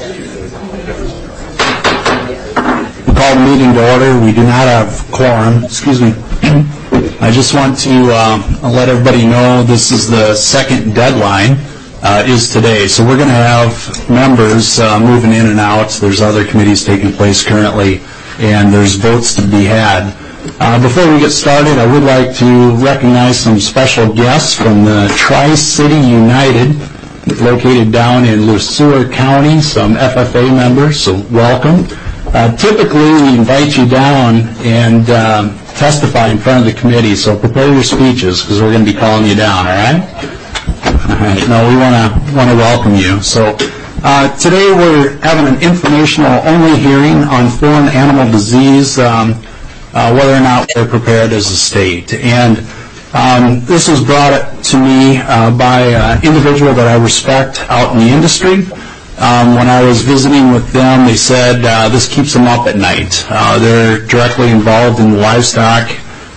Call the meeting to order. We do not have quorum. Excuse me. I just want to let everybody know this is the second deadline is today. So we're going to have members moving in and out. There's other committees taking place currently, and there's votes to be had. Before we get started, I would like to recognize some special guests from the Tri-City United, located down in Le Sueur County, some FFA members, so welcome. Typically, we invite you down and testify in front of the committee, so prepare your speeches because we're going to be calling you down, all right? All right. No, we want to welcome you. So today we're having an informational-only hearing on foreign animal disease, whether or not we're prepared as a state. And this was brought to me by an individual that I respect out in the industry. When I was visiting with them, they said this keeps them up at night. They're directly involved in the livestock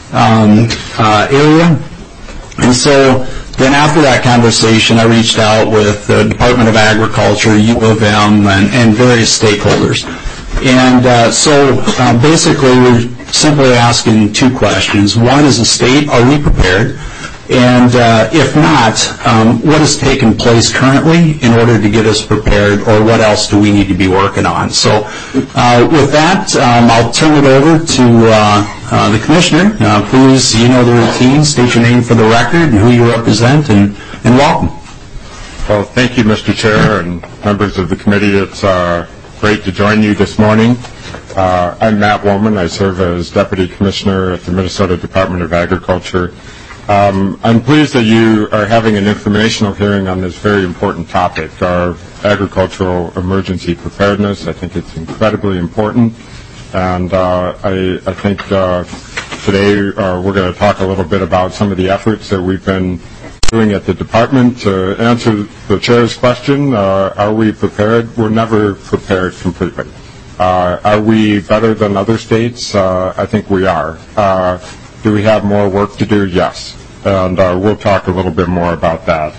area. And so then after that conversation, I reached out with the Department of Agriculture, U of M, and various stakeholders. And so basically we're simply asking two questions. One, as a state, are we prepared? And if not, what has taken place currently in order to get us prepared, or what else do we need to be working on? So with that, I'll turn it over to the Commissioner. Please, you know the routine. State your name for the record and who you represent, and welcome. Well, thank you, Mr. Chair and members of the committee. It's great to join you this morning. I'm Matt Woolman. I serve as Deputy Commissioner at the Minnesota Department of Agriculture. I'm pleased that you are having an informational hearing on this very important topic, our agricultural emergency preparedness. I think it's incredibly important, and I think today we're going to talk a little bit about some of the efforts that we've been doing at the department. To answer the chair's question, are we prepared? We're never prepared completely. Are we better than other states? I think we are. Do we have more work to do? Yes. And we'll talk a little bit more about that.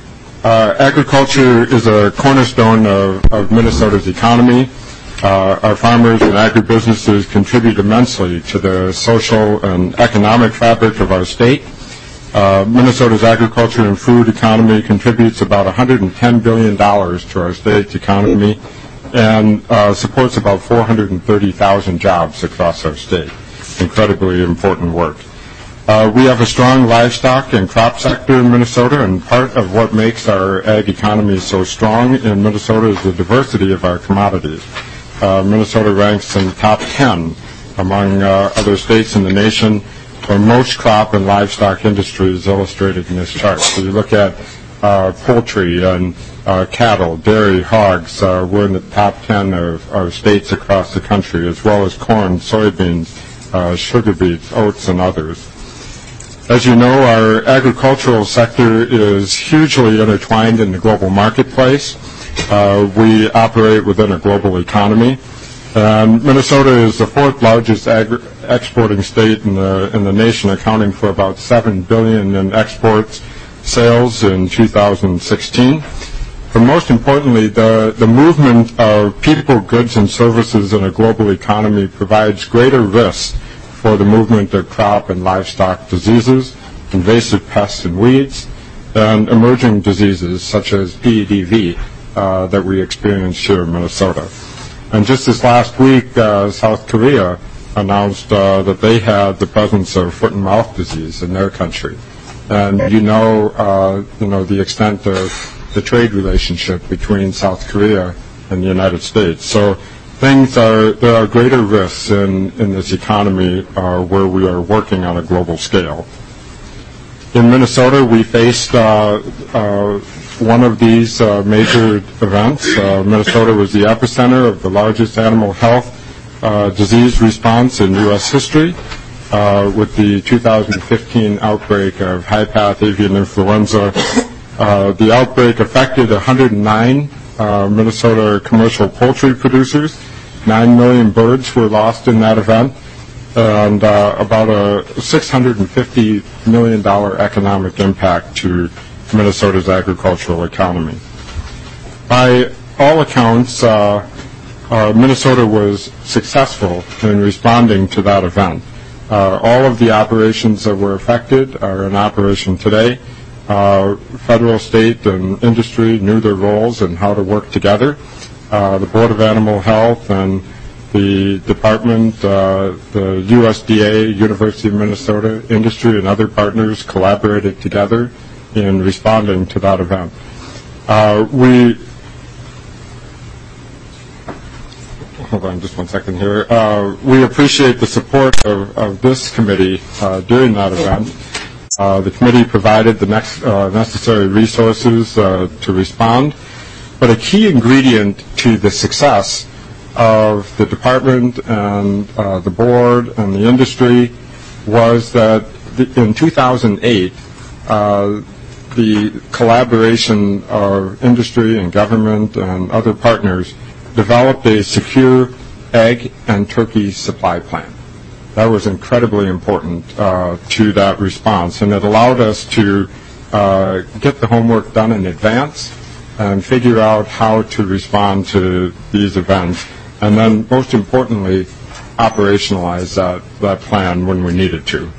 Agriculture is a cornerstone of Minnesota's economy. Our farmers and agribusinesses contribute immensely to the social and economic fabric of our state. Minnesota's agriculture and food economy contributes about $110 billion to our state's economy and supports about 430,000 jobs across our state. Incredibly important work. We have a strong livestock and crop sector in Minnesota, and part of what makes our ag economy so strong in Minnesota is the diversity of our commodities. Minnesota ranks in the top 10 among other states in the nation for most crop and livestock industries illustrated in this chart. So you look at poultry and cattle, dairy, hogs, we're in the top 10 of states across the country, as well as corn, soybeans, sugar beets, oats, and others. As you know, our agricultural sector is hugely intertwined in the global marketplace. We operate within a global economy. And Minnesota is the fourth largest exporting state in the nation, accounting for about $7 billion in exports sales in 2016. But most importantly, the movement of people, goods, and services in a global economy provides greater risks for the movement of crop and livestock diseases, invasive pests and weeds, and emerging diseases such as PEDV that we experience here in Minnesota. And just this last week, South Korea announced that they had the presence of foot and mouth disease in their country. And you know the extent of the trade relationship between South Korea and the United States. So there are greater risks in this economy where we are working on a global scale. In Minnesota, we faced one of these major events. Minnesota was the epicenter of the largest animal health disease response in U.S. history with the 2015 outbreak of high-path avian influenza. The outbreak affected 109 Minnesota commercial poultry producers. 9 million birds were lost in that event, and about a $650 million economic impact to Minnesota's agricultural economy. By all accounts, Minnesota was successful in responding to that event. All of the operations that were affected are in operation today. Federal, state, and industry knew their roles and how to work together. The Board of Animal Health and the department, the USDA, University of Minnesota, industry, and other partners collaborated together in responding to that event. Hold on just 1 second here. We appreciate the support of this committee during that event. The committee provided the necessary resources to respond. But a key ingredient to the success of the department and the board and the industry was that in 2008, the collaboration of industry and government and other partners developed a secure egg and turkey supply plan. That was incredibly important to that response, and it allowed us to get the homework done in advance and figure out how to respond to these events, and then, most importantly, operationalize that plan when we needed to.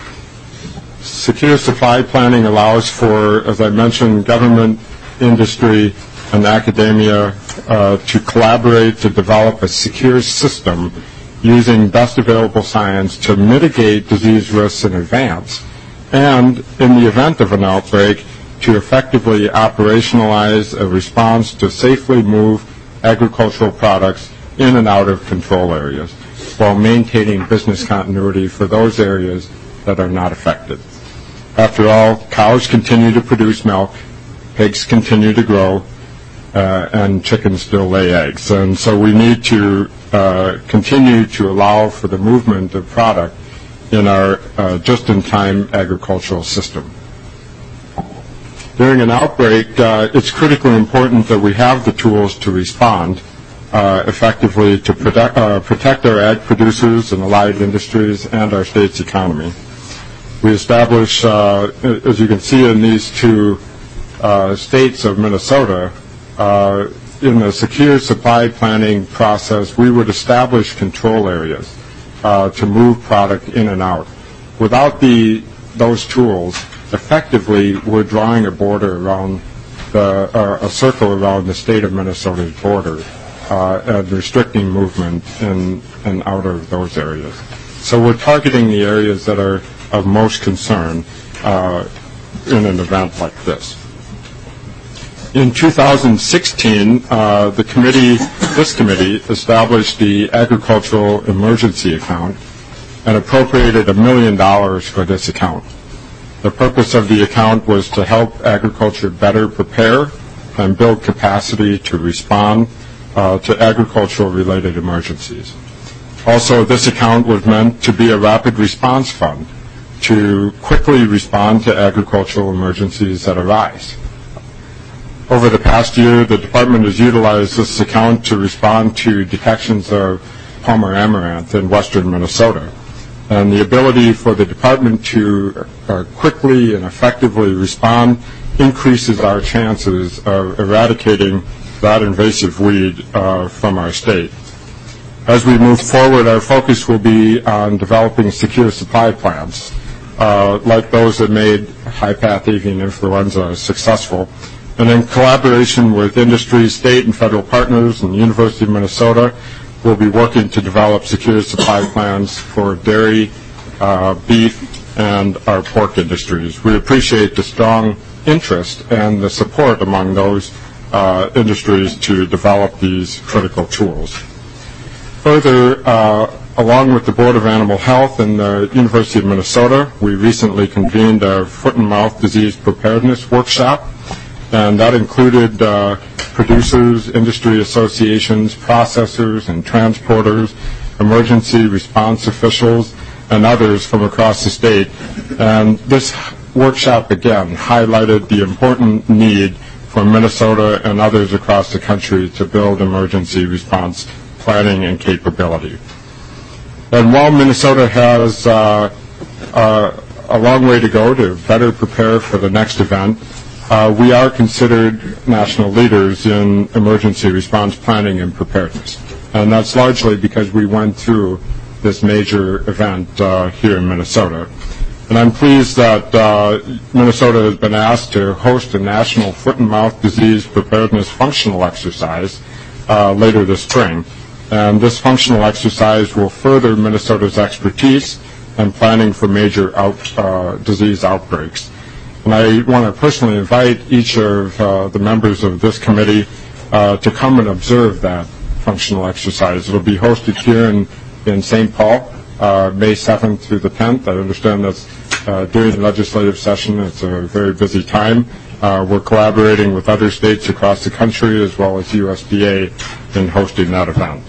Secure supply planning allows for, as I mentioned, government, industry, and academia to collaborate to develop a secure system using best available science to mitigate disease risks in advance, and in the event of an outbreak, to effectively operationalize a response to safely move agricultural products in and out of control areas while maintaining business continuity for those areas that are not affected. After all, cows continue to produce milk, pigs continue to grow, and chickens still lay eggs. And so we need to continue to allow for the movement of product in our just-in-time agricultural system. During an outbreak, it's critically important that we have the tools to respond effectively to protect our ag producers and allied industries and our state's economy. We establish, as you can see in these two states of Minnesota, in the secure supply planning process, we would establish control areas to move product in and out. Without those tools, effectively, we're drawing a border around a circle around the state of Minnesota's border and restricting movement in and out of those areas. So we're targeting the areas that are of most concern in an event like this. In 2016, this committee established the Agricultural Emergency Account and appropriated $1 million for this account. The purpose of the account was to help agriculture better prepare and build capacity to respond to agricultural-related emergencies. Also, this account was meant to be a rapid response fund to quickly respond to agricultural emergencies that arise. Over the past year, the department has utilized this account to respond to detections of Palmer amaranth in western Minnesota. And the ability for the department to quickly and effectively respond increases our chances of eradicating that invasive weed from our state. As we move forward, our focus will be on developing secure supply plans, like those that made high-path avian influenza successful. And in collaboration with industry, state, and federal partners and the University of Minnesota, we'll be working to develop secure supply plans for dairy, beef, and our pork industries. We appreciate the strong interest and the support among those industries to develop these critical tools. Further, along with the Board of Animal Health and the University of Minnesota, we recently convened a foot and mouth disease preparedness workshop, and that included producers, industry associations, processors, and transporters, emergency response officials, and others from across the state. And this workshop, again, highlighted the important need for Minnesota and others across the country to build emergency response planning and capability. And while Minnesota has a long way to go to better prepare for the next event, we are considered national leaders in emergency response planning and preparedness. And that's largely because we went through this major event here in Minnesota. And I'm pleased that Minnesota has been asked to host a national foot and mouth disease preparedness functional exercise later this spring. And this functional exercise will further Minnesota's expertise in planning for major disease outbreaks. And I want to personally invite each of the members of this committee to come and observe that functional exercise. It will be hosted here in St. Paul, May 7th through the 10th. I understand that's during the legislative session. It's a very busy time. We're collaborating with other states across the country as well as USDA in hosting that event.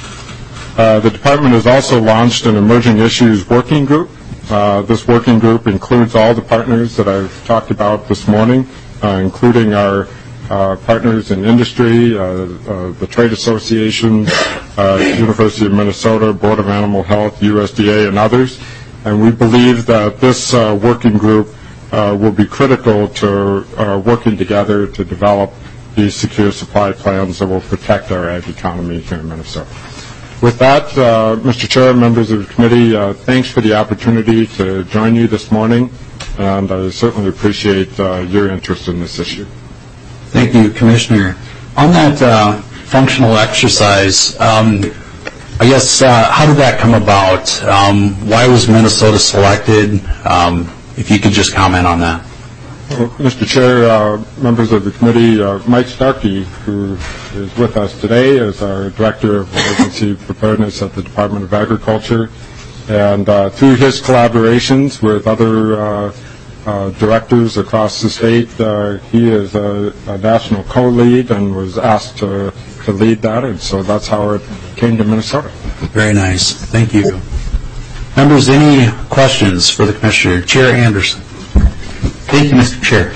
The department has also launched an emerging issues working group. This working group includes all the partners that I've talked about this morning, including our partners in industry, the trade associations, University of Minnesota, Board of Animal Health, USDA, and others. And we believe that this working group will be critical to working together to develop these secure supply plans that will protect our ag economy here in Minnesota. With that, Mr. Chair, members of the committee, thanks for the opportunity to join you this morning, and I certainly appreciate your interest in this issue. Thank you, Commissioner. On that functional exercise, I guess, how did that come about? Why was Minnesota selected? If you could just comment on that. Well, Mr. Chair, members of the committee, Mike Starkey, who is with us today, is our Director of Emergency Preparedness at the Department of Agriculture. And through his collaborations with other directors across the state, he is a national co-lead and was asked to lead that. And so that's how it came to Minnesota. Very nice. Thank you. Members, any questions for the Commissioner? Chair Anderson. Thank you, Mr. Chair.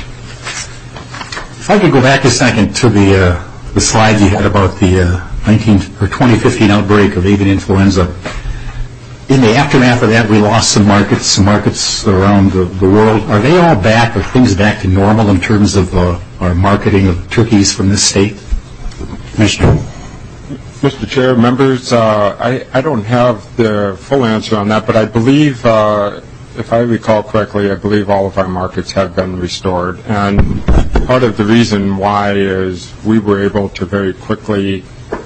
If I could go back a second to the slide you had about the 2015 outbreak of avian influenza. In the aftermath of that, we lost some markets around the world. Are they all back? Are things back to normal in terms of our marketing of turkeys from this state? Commissioner. Mr. Chair, members, I don't have the full answer on that, but I believe, if I recall correctly, I believe all of our markets have been restored. And part of the reason why is we were able to very quickly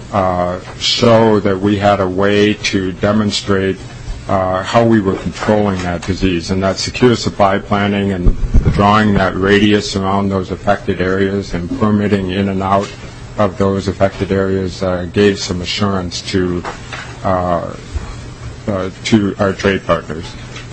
show that we had a way to demonstrate how we were controlling that disease. And that secure supply planning and drawing that radius around those affected areas and permitting in and out of those affected areas gave some assurance to our trade partners.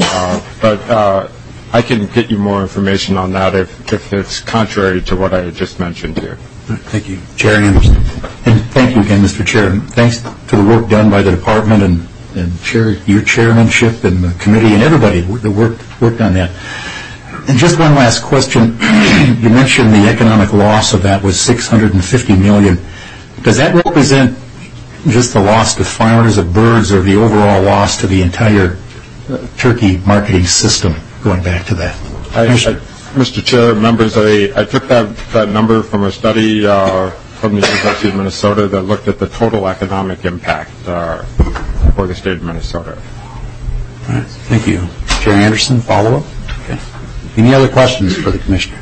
But I can get you more information on that if it's contrary to what I just mentioned here. Thank you. Chair Anderson. And thank you again, Mr. Chair. And thanks to the work done by the department and your chairmanship and the committee and everybody that worked on that. And just one last question. You mentioned the economic loss of that was $650 million. Does that represent just the loss to farmers of birds or the overall loss to the entire turkey marketing system, going back to that? Mr. Chair, members, I took that number from a study from the University of Minnesota that looked at the total economic impact for the state of Minnesota. All right. Thank you. Chair Anderson, follow-up? Okay. Any other questions for the Commissioner?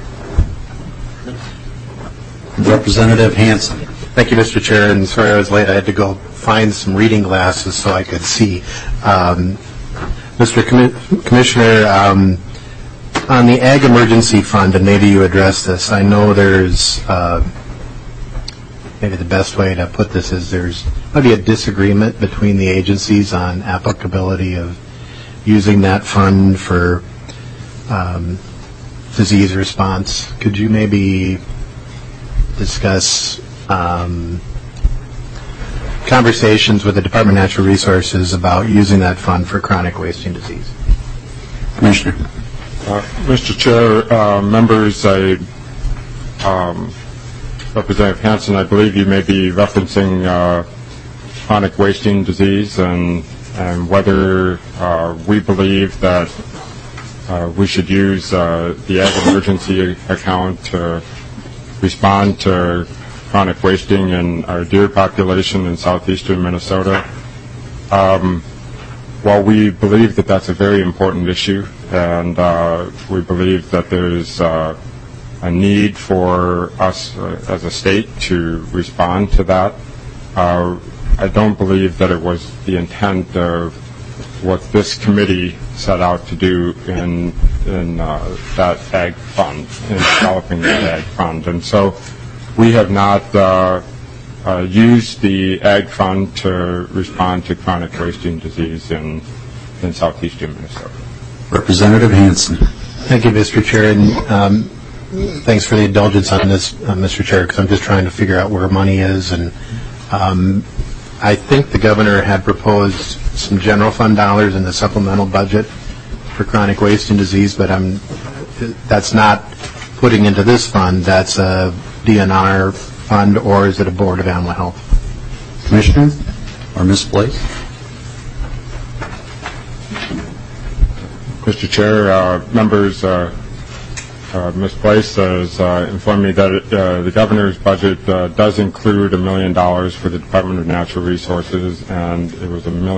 Representative Hansen. Thank you, Mr. Chair, and sorry I was late. I had to go find some reading glasses so I could see. Mr. Commissioner, on the Ag Emergency Fund, and maybe you addressed this, I know there's, maybe the best way to put this is there's maybe a disagreement between the agencies on applicability of using that fund for disease response. Could you maybe discuss conversations with the Department of Natural Resources about using that fund for chronic wasting disease? Commissioner. Mr. Chair, members, Representative Hansen, I believe you may be referencing chronic wasting disease and whether we believe that we should use the ag emergency account to respond to chronic wasting in our deer population in southeastern Minnesota. While we believe that that's a very important issue, and we believe that there's a need for us as a state to respond to that, I don't believe that it was the intent of what this committee set out to do in that ag fund, in developing that ag fund. And so we have not used the ag fund to respond to chronic wasting disease in southeastern Minnesota. Representative Hansen. Thank you, Mr. Chair, and thanks for the indulgence on this, Mr. Chair, because I'm just trying to figure out where money is. And I think the governor had proposed some general fund dollars in the supplemental budget for chronic waste and disease, but that's not putting into this fund. That's a DNR fund, or is it a Board of Animal Health? Commissioner or Ms. Blake? Mr. Chair, members, Ms. Place has informed me that the governor's budget does include $1 million for the Department of Natural Resources, and it was $1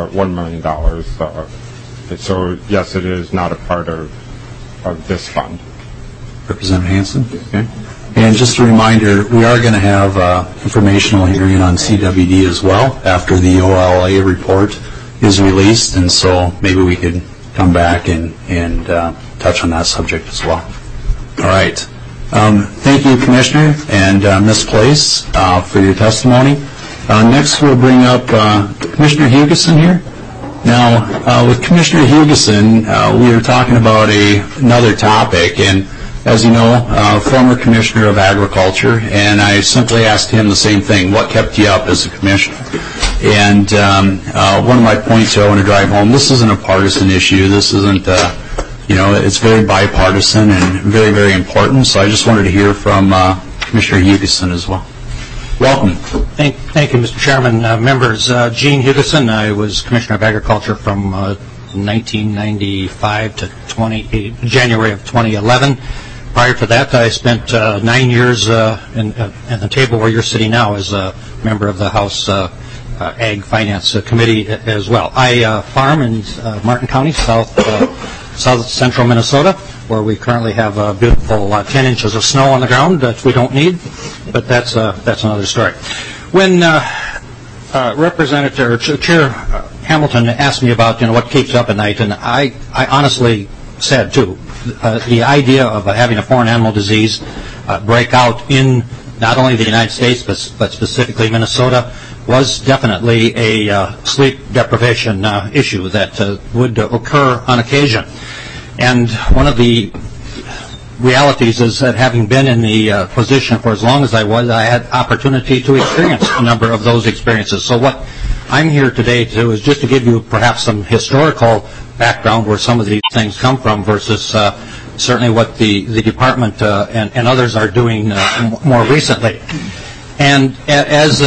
million. So, yes, it is not a part of this fund. Representative Hansen. Okay. And just a reminder, we are going to have informational hearing on CWD as well after the OLA report is released, and so maybe we could come back and touch on that subject as well. All right. Thank you, Commissioner, and Ms. Place, for your testimony. Next, we'll bring up Commissioner Hugeson here. Now, with Commissioner Hugeson, we are talking about another topic, and as you know, former Commissioner of Agriculture, and I simply asked him the same thing: what kept you up as a commissioner? And one of my points here I want to drive home: this isn't a partisan issue. This isn't, it's very bipartisan and very, very important. So I just wanted to hear from Commissioner Hugeson as well. Welcome. Thank you, Mr. Chairman. Members, Gene Hugeson. I was Commissioner of Agriculture from 1995 to January of 2011. Prior to that, I spent 9 years in the table where you're sitting now as a member of the House Ag Finance Committee as well. I farm in Martin County, south central Minnesota, where we currently have a beautiful 10 inches of snow on the ground that we don't need, but that's another story. When Representative or Chair Hamilton asked me about what keeps you up at night, and I honestly said too, the idea of having a foreign animal disease break out in not only the United States but specifically Minnesota was definitely a sleep deprivation issue that would occur on occasion. And one of the realities is that having been in the position for as long as I was, I had opportunity to experience a number of those experiences. So what I'm here today to do is just to give you perhaps some historical background where some of these things come from versus certainly what the department and others are doing more recently. And as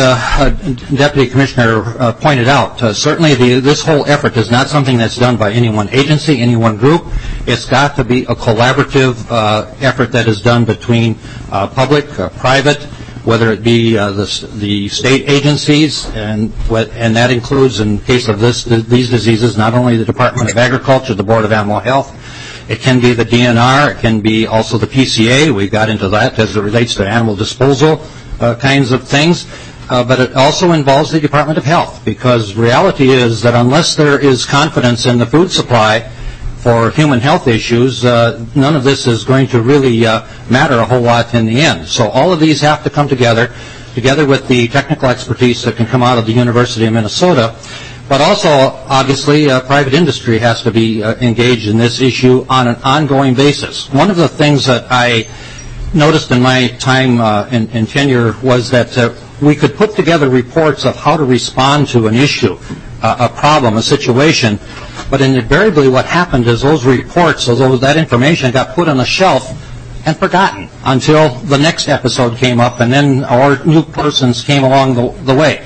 Deputy Commissioner pointed out, certainly this whole effort is not something that's done by any one agency, any one group. It's got to be a collaborative effort that is done between public, private, whether it be the state agencies, and that includes, in case of these diseases, not only the Department of Agriculture, the Board of Animal Health. It can be the DNR. It can be also the PCA. We got into that as it relates to animal disposal kinds of things. But it also involves the Department of Health, because reality is that unless there is confidence in the food supply for human health issues, none of this is going to really matter a whole lot in the end. So all of these have to come together with the technical expertise that can come out of the University of Minnesota. But also, obviously, private industry has to be engaged in this issue on an ongoing basis. One of the things that I noticed in my time in tenure was that we could put together reports of how to respond to an issue, a problem, a situation, but invariably what happened is those reports, that information got put on the shelf and forgotten until the next episode came up, and then our new persons came along the way.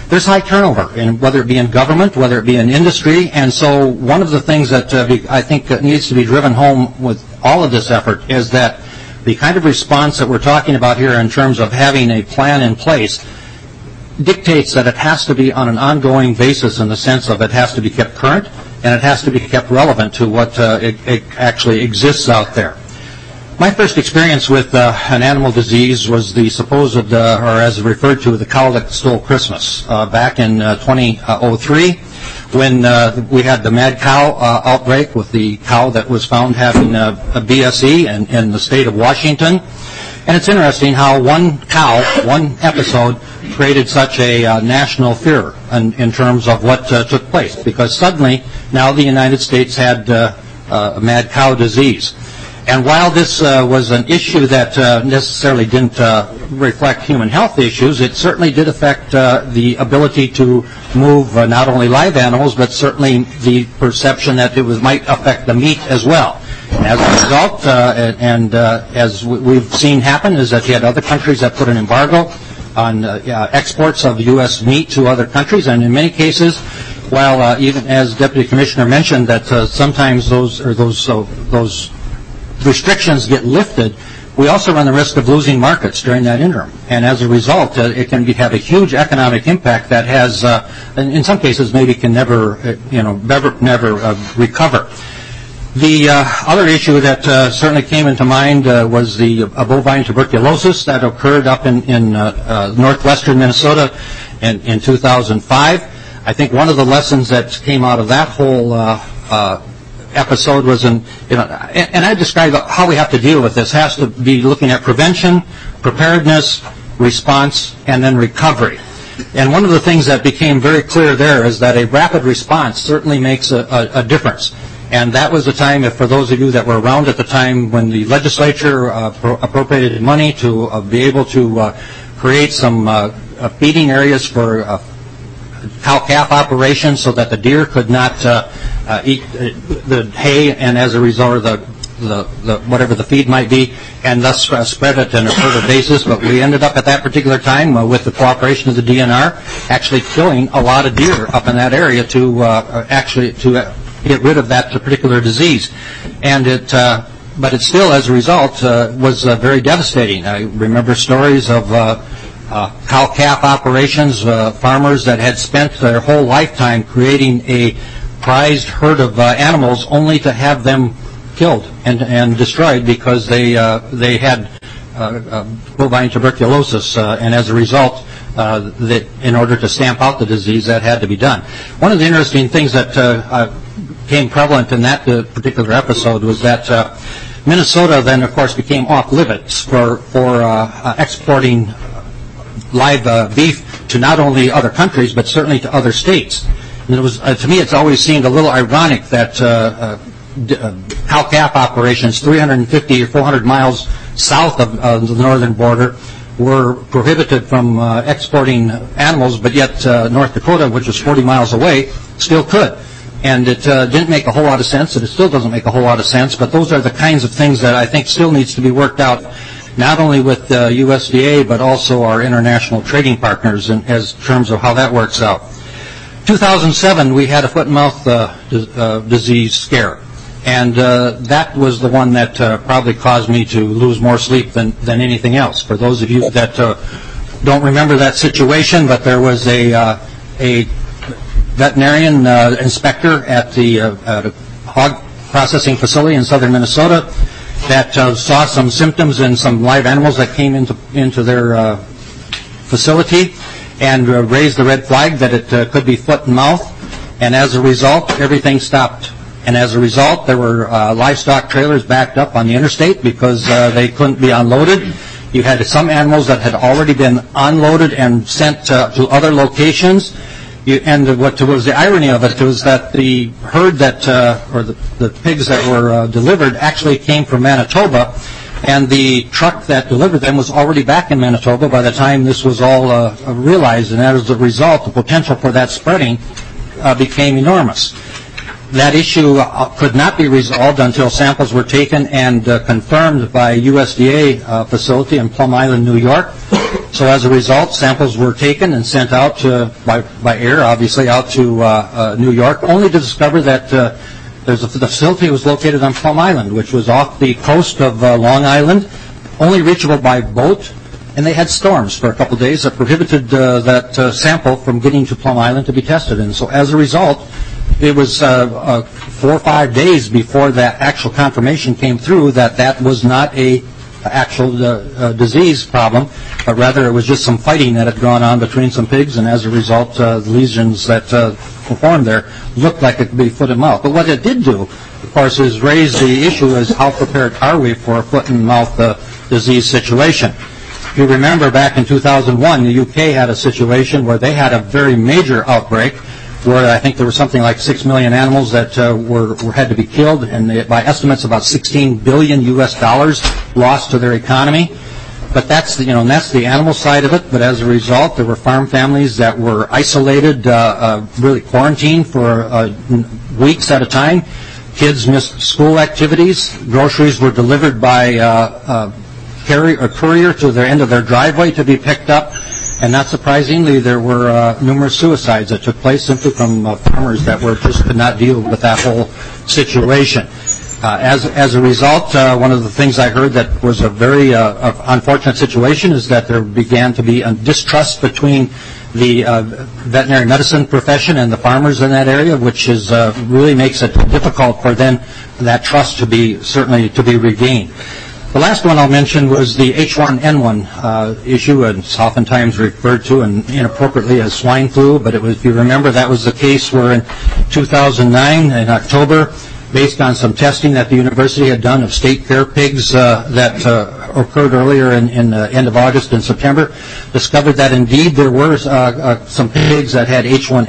there's high turnover, and whether it be in government, whether it be in industry. And so one of the things that I think needs to be driven home with all of this effort is that the kind of response that we're talking about here in terms of having a plan in place dictates that it has to be on an ongoing basis, in the sense of it has to be kept current and it has to be kept relevant to what it actually exists out there. My first experience with an animal disease was the supposed, or as referred to, the cow that stole Christmas, back in 2003, when we had the mad cow outbreak with the cow that was found having a BSE in the state of Washington. And it's interesting how one cow, one episode, created such a national fear in terms of what took place, because suddenly now the United States had mad cow disease. And while this was an issue that necessarily didn't reflect human health issues, it certainly did affect the ability to move not only live animals, but certainly the perception that it might affect the meat as well. And as a result, as we've seen happen, is that you had other countries that put an embargo on exports of U.S. meat to other countries, and in many cases, while even as Deputy Commissioner mentioned, that sometimes those restrictions get lifted, we also run the risk of losing markets during that interim. And as a result, it can have a huge economic impact that has, in some cases, maybe can never recover. The other issue that certainly came into mind was the bovine tuberculosis that occurred up in northwestern Minnesota in 2005. I think one of the lessons that came out of that whole episode was, and I describe how we have to deal with this, has to be looking at prevention, preparedness, response, and then recovery. And one of the things that became very clear there is that a rapid response certainly makes a difference. And that was the time, for those of you that were around at the time, when the legislature appropriated money to be able to create some feeding areas for cow-calf operations so that the deer could not eat the hay, and as a result of the whatever the feed might be, and thus spread it on a further basis. But we ended up at that particular time, with the cooperation of the DNR, actually killing a lot of deer up in that area to get rid of that particular disease. And but it still, as a result, was very devastating. I remember stories of cow-calf operations, farmers that had spent their whole lifetime creating a prized herd of animals, only to have them killed and destroyed because they had bovine tuberculosis, and as a result, that in order to stamp out the disease, that had to be done. One of the interesting things that became prevalent in that particular episode was that Minnesota then, of course, became off limits for exporting live beef to not only other countries but certainly to other states. And it was, to me, it's always seemed a little ironic that cow-calf operations 350 or 400 miles south of the northern border were prohibited from exporting animals, but yet North Dakota, which was 40 miles away, still could. And it didn't make a whole lot of sense, and it still doesn't make a whole lot of sense, but those are the kinds of things that I think still needs to be worked out, not only with USDA, but also our international trading partners in terms of how that works out. 2007, we had a foot and mouth disease scare, and that was the one that probably caused me to lose more sleep than anything else. For those of you that don't remember that situation, but there was a veterinarian inspector at the hog processing facility in southern Minnesota that saw some symptoms in some live animals that came into their facility, and raised the red flag that it could be foot and mouth. And as a result, everything stopped. And as a result, there were livestock trailers backed up on the interstate because they couldn't be unloaded. You had some animals that had already been unloaded and sent to other locations. And what was the irony of it was that the herd that, or the pigs that were delivered actually came from Manitoba, and the truck that delivered them was already back in Manitoba by the time this was all realized, and as a result, the potential for that spreading became enormous. That issue could not be resolved until samples were taken and confirmed by USDA facility in Plum Island, New York, So as a result, samples were taken and sent out by air, obviously, out to New York, only to discover that the facility was located on Plum Island, which was off the coast of Long Island, only reachable by boat. And they had storms for a couple of days that prohibited that sample from getting to Plum Island to be tested. And so as a result, it was 4 or 5 days before that actual confirmation came through that was not a actual disease problem, but rather it was just some fighting that had gone on between some pigs, and as a result, the lesions that performed there looked like it could be foot and mouth. But what it did do, of course, is raise the issue as how prepared are we for a foot and mouth disease situation. If you remember back in 2001, the UK had a situation where they had a very major outbreak where I think there was something like 6 million animals that had to be killed, and by estimates about $16 billion lost to their economy. But that's the animal side of it. But as a result, there were farm families that were isolated, really quarantined for weeks at a time. Kids missed school activities. Groceries were delivered by courier to their end of their driveway to be picked up. And not surprisingly, there were numerous suicides that took place simply from farmers that just could not deal with that whole situation. As a result, one of the things I heard that was a very unfortunate situation is that there began to be a distrust between the veterinary medicine profession and the farmers in that area, which really makes it difficult for then that trust to be regained. The last one I'll mention was the H1N1 issue, and it's oftentimes referred to and inappropriately as swine flu, but if you remember, that was the case where in 2009, in October, based on some testing that the university had done of state fair pigs that occurred earlier in the end of August and September, discovered that indeed there were some pigs that had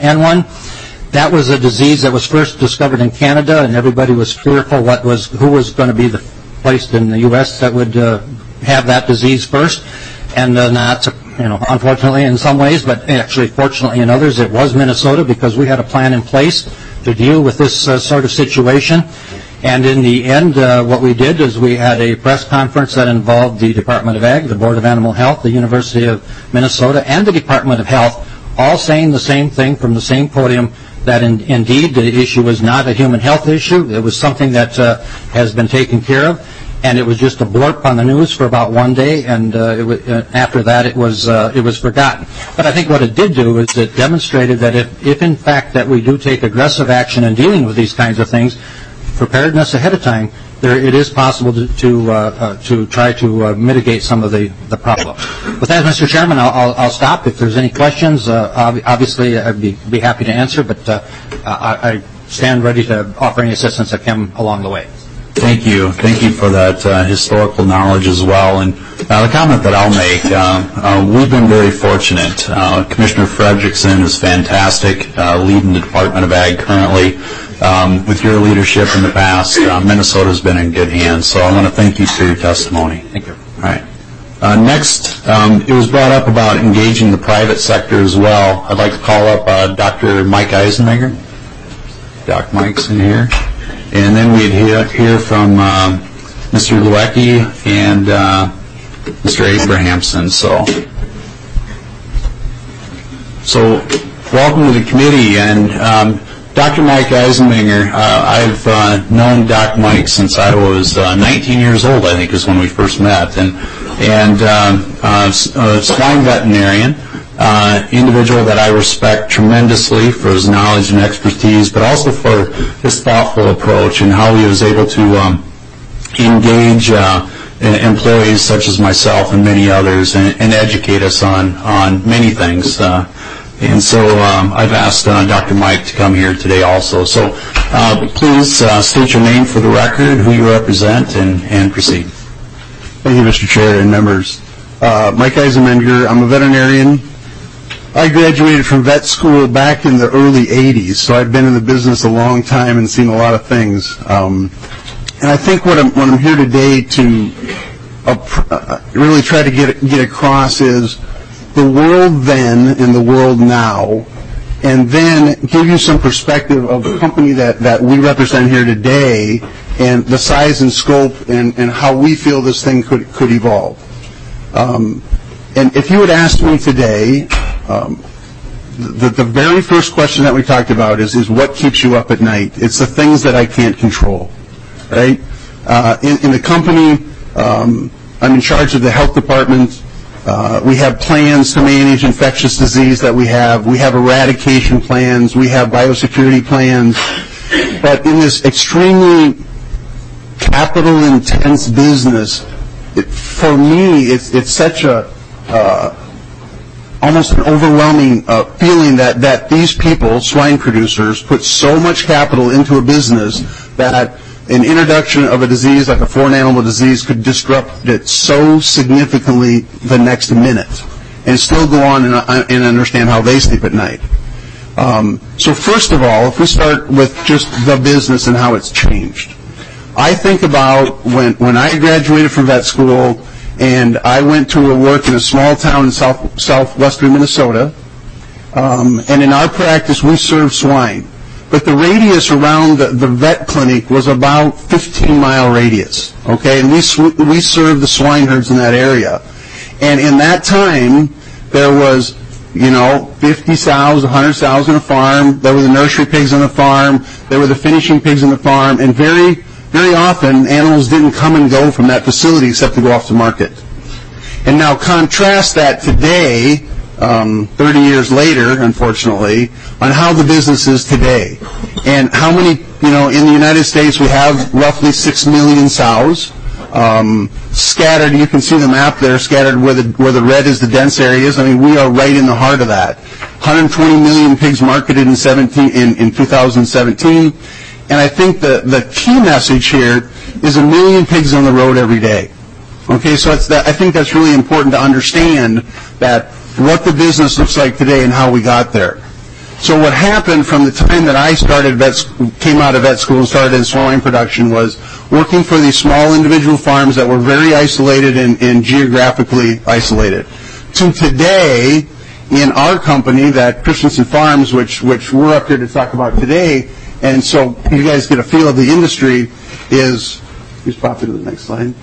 H1N1. That was a disease that was first discovered in Canada, and everybody was fearful who was going to be placed in the U.S. that would have that disease first. And not, unfortunately in some ways, but actually fortunately in others, it was Minnesota, because we had a plan in place to deal with this sort of situation. And in the end, what we did is we had a press conference that involved the Department of Ag, the Board of Animal Health, the University of Minnesota, and the Department of Health, all saying the same thing from the same podium, that indeed the issue was not a human health issue. It was something that has been taken care of. And it was just a blurb on the news for about one day, and after that it was forgotten. But I think what it did do is it demonstrated that if in fact that we do take aggressive action in dealing with these kinds of things, preparedness ahead of time, it is possible to try to mitigate some of the problem. With that, Mr. Chairman, I'll stop. If there's any questions, obviously I'd be happy to answer, but I stand ready to offer any assistance that can along the way. Thank you for that historical knowledge as well. And the comment that I'll make, we've been very fortunate. Commissioner Fredrickson is fantastic, leading the Department of Ag currently. With your leadership in the past, Minnesota's been in good hands. So I want to thank you for your testimony. Thank you. All right. Next, it was brought up about engaging the private sector as well. I'd like to call up Dr. Mike Eisenmenger. Doc Mike's in here. And then we'd hear from Mr. Luecki and Mr. Abrahamson. So welcome to the committee. And Dr. Mike Eisenmenger, I've known Doc Mike since I was 19 years old, I think, is when we first met. And a swine veterinarian, individual that I respect tremendously for his knowledge and expertise, but also for his thoughtful approach and how he was able to engage employees such as myself and many others and educate us on many things. And so I've asked Dr. Mike to come here today also. So please state your name for the record, who you represent, and proceed. Thank you, Mr. Chair and members. Mike Eisenmenger, I'm a veterinarian. I graduated from vet school back in the early 80s, so I've been in the business a long time and seen a lot of things. And I think what I'm here today to really try to get across is the world then and the world now, and then give you some perspective of the company that we represent here today and the size and scope and how we feel this thing could evolve. And if you had asked me today, the very first question that we talked about is what keeps you up at night? It's the things that I can't control, right? In the company, I'm in charge of the health department. We have plans to manage infectious disease that we have. We have eradication plans. We have biosecurity plans. But in this extremely capital-intense business, for me, it's such a almost an overwhelming feeling that these people, swine producers, put so much capital into a business that an introduction of a disease like a foreign animal disease could disrupt it so significantly the next minute and still go on and understand how they sleep at night. So first of all, if we start with just the business and how it's changed, I think about when I graduated from vet school and I went to work in a small town in southwestern Minnesota, and in our practice we served swine. But the radius around the vet clinic was about 15-mile radius, okay? And we served the swine herds in that area. And in that time, there was, 50 sows, 100 sows on a farm. There were the nursery pigs on the farm. There were the finishing pigs on the farm. And very, very often, animals didn't come and go from that facility except to go off to market. And now contrast that today, 30 years later, unfortunately, on how the business is today. And how many, in the United States we have roughly 6 million sows. Scattered, you can see the map there, scattered where the red is the dense areas. I mean, we are right in the heart of that. 120 million pigs marketed in 2017. And I think the key message here is 1 million pigs on the road every day. Okay, so I think that's really important to understand that what the business looks like today and how we got there. So what happened from the time that I came out of vet school and started in swine production was working for these small individual farms that were very isolated and geographically isolated. To today, in our company, that Christensen Farms, which we're up here to talk about today, and so you guys get a feel of the industry, is, please pop into the next slide,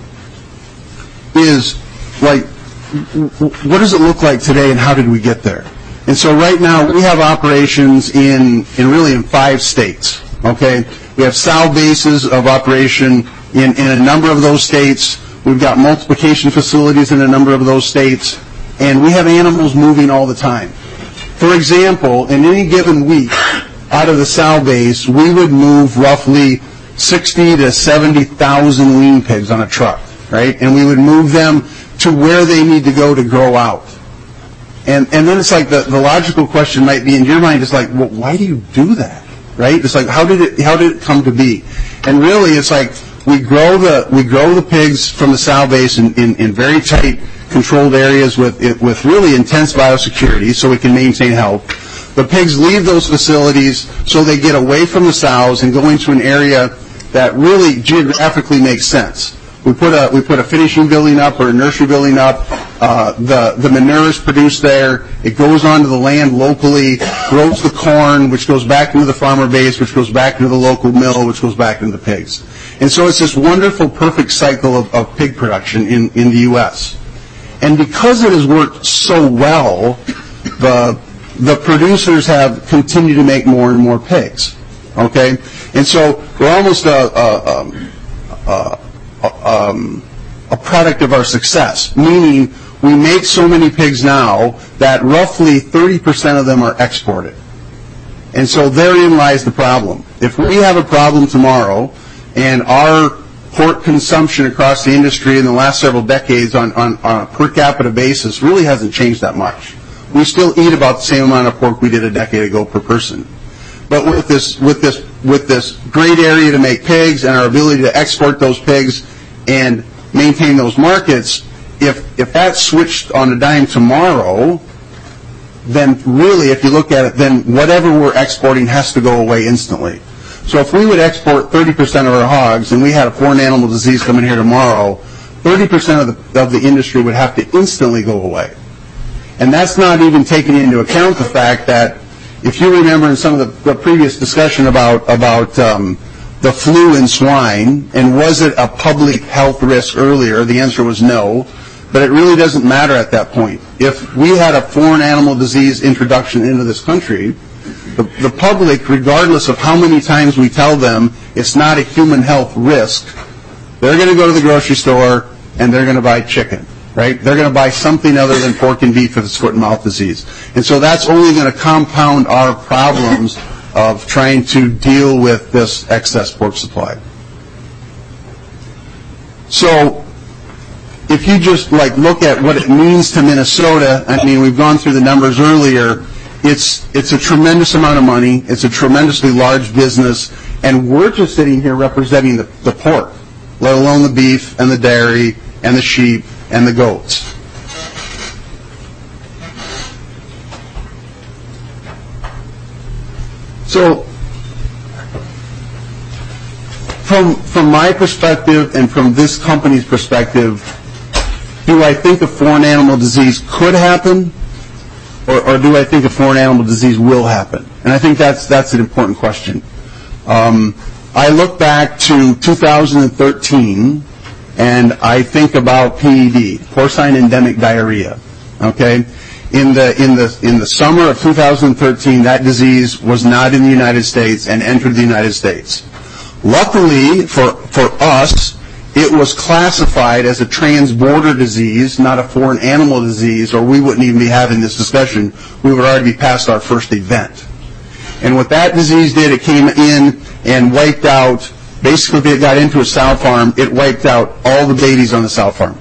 is like, what does it look like today and how did we get there? And so right now we have operations in 5 states, okay? We have sow bases of operation in a number of those states. We've got multiplication facilities in a number of those states. And we have animals moving all the time. For example, in any given week, out of the sow base, we would move roughly 60 to 70,000 lean pigs on a truck, right? And we would move them to where they need to go to grow out. And then it's like the logical question might be in your mind, it's like, well, why do you do that, right? It's like, how did it come to be? And really, it's like we grow the pigs from the sow base in very tight, controlled areas with really intense biosecurity, so we can maintain health. The pigs leave those facilities so they get away from the sows and go into an area that really geographically makes sense. We put a finishing building up or a nursery building up. The manure is produced there. It goes onto the land locally, grows the corn, which goes back into the farmer base, which goes back into the local mill, which goes back into the pigs. And so it's this wonderful, perfect cycle of pig production in the U.S. And because it has worked so well, the producers have continued to make more and more pigs. Okay? And so we're almost a product of our success, meaning we make so many pigs now that roughly 30% of them are exported. And so therein lies the problem. If we have a problem tomorrow and our pork consumption across the industry in the last several decades on a per capita basis really hasn't changed that much. We still eat about the same amount of pork we did a decade ago per person. But with this great area to make pigs and our ability to export those pigs and maintain those markets, if that switched on a dime tomorrow, then really, if you look at it, then whatever we're exporting has to go away instantly. So if we would export 30% of our hogs and we had a foreign animal disease coming here tomorrow, 30% of the industry would have to instantly go away. And that's not even taking into account the fact that, if you remember in some of the previous discussion about the flu in swine, and was it a public health risk earlier, the answer was no. but it really doesn't matter at that point. If we had a foreign animal disease introduction into this country, the public, regardless of how many times we tell them it's not a human health risk, they're going to go to the grocery store and they're going to buy chicken, right? They're going to buy something other than pork and beef if it's foot and mouth disease. And so that's only going to compound our problems of trying to deal with this excess pork supply. So if you just look at what it means to Minnesota, I mean, we've gone through the numbers earlier. It's a tremendous amount of money. It's a tremendously large business, and we're just sitting here representing the pork, let alone the beef and the dairy and the sheep and the goats. So from my perspective and from this company's perspective, do I think a foreign animal disease could happen, or do I think a foreign animal disease will happen? And I think that's an important question. I look back to 2013, and I think about PED, porcine endemic diarrhea. Okay, in the summer of 2013, that disease was not in the United States and entered the United States. Luckily for us, it was classified as a transborder disease, not a foreign animal disease, or we wouldn't even be having this discussion. We would already be past our first event. And what that disease did, it came in and wiped out, basically if it got into a sow farm, it wiped out all the babies on the sow farm.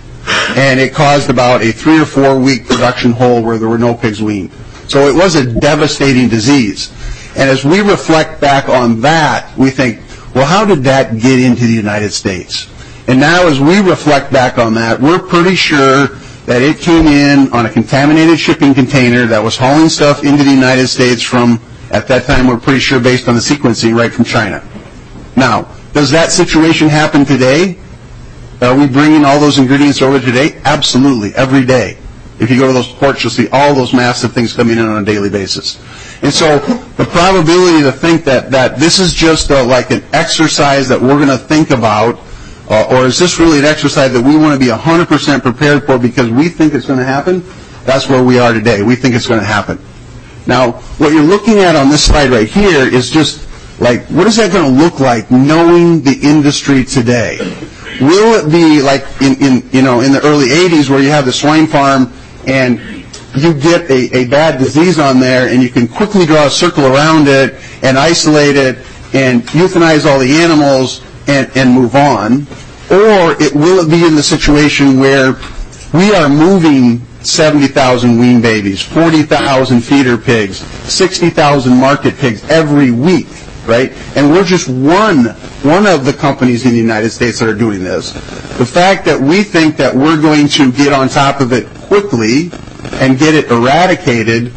And it caused about a 3 or 4 week production hole where there were no pigs weaned. So it was a devastating disease. And as we reflect back on that, we think, well, how did that get into the United States? And now as we reflect back on that, we're pretty sure that it came in on a contaminated shipping container that was hauling stuff into the United States from, at that time, we're pretty sure based on the sequencing, right from China. Now, does that situation happen today? Are we bringing all those ingredients over today? Absolutely, every day. If you go to those ports, you'll see all those massive things coming in on a daily basis. And so the probability to think that this is just like an exercise that we're going to think about, or is this really an exercise that we want to be 100% prepared for because we think it's going to happen, that's where we are today. We think it's going to happen. Now, what you're looking at on this slide right here is just like, what is that going to look like knowing the industry today? Will it be like in the early 80s where you have the swine farm and you get a bad disease on there and you can quickly draw a circle around it and isolate it and euthanize all the animals and move on? Or will it be in the situation where we are moving 70,000 wean babies, 40,000 feeder pigs, 60,000 market pigs every week, right? And we're just one of the companies in the United States that are doing this. The fact that we think that we're going to get on top of it quickly and get it eradicated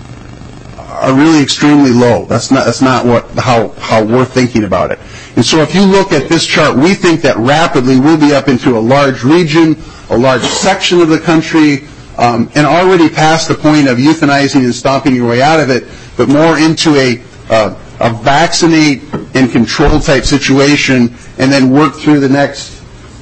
are really extremely low. That's not how we're thinking about it. And so if you look at this chart, we think that rapidly we'll be up into a large region, a large section of the country, and already past the point of euthanizing and stomping your way out of it, but more into a vaccinate and control type situation, and then work through the next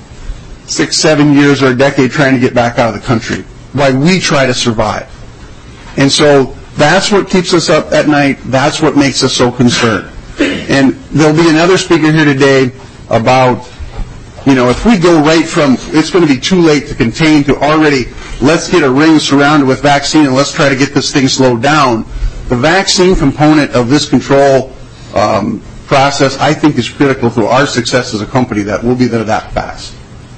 6-7 years or a decade trying to get back out of the country while we try to survive. And so that's what keeps us up at night. That's what makes us so concerned. And there'll be another speaker here today about, if we go right from it's going to be too late to contain to already let's get a ring surrounded with vaccine and let's try to get this thing slowed down. The vaccine component of this control process, I think, is critical to our success as a company that we'll be there that fast.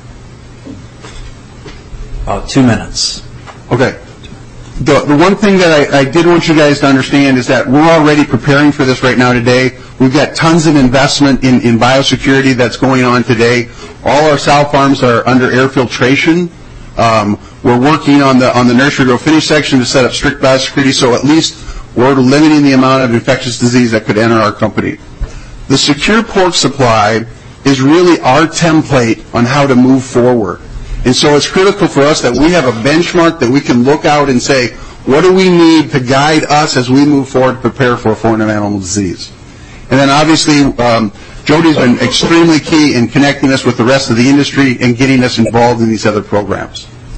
About 2 minutes. Okay. The one thing that I did want you guys to understand is that we're already preparing for this right now today. We've got tons of investment in biosecurity that's going on today. All our sow farms are under air filtration. We're working on the nursery grow finish section to set up strict biosecurity, so at least we're limiting the amount of infectious disease that could enter our company. The secure pork supply is really our template on how to move forward. And so it's critical for us that we have a benchmark that we can look out and say, what do we need to guide us as we move forward to prepare for a foreign animal disease? And then obviously, Jody's been extremely key in connecting us with the rest of the industry and getting us involved in these other programs.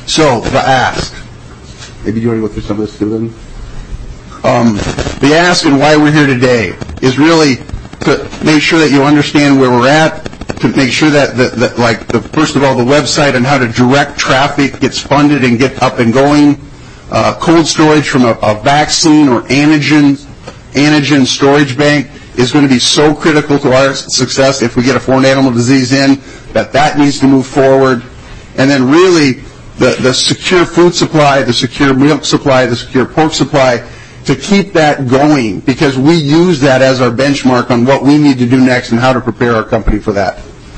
So, the ask. Maybe you want to go through some of this too, then? The ask and why we're here today is really to make sure that you understand where we're at, to make sure that, first of all, the website on how to direct traffic gets funded and get up and going. Cold storage from a vaccine or antigen storage bank is going to be so critical to our success if we get a foreign animal disease in, that needs to move forward. And then really, the secure food supply, the secure milk supply, the secure pork supply, to keep that going, because we use that as our benchmark on what we need to do next and how to prepare our company for that.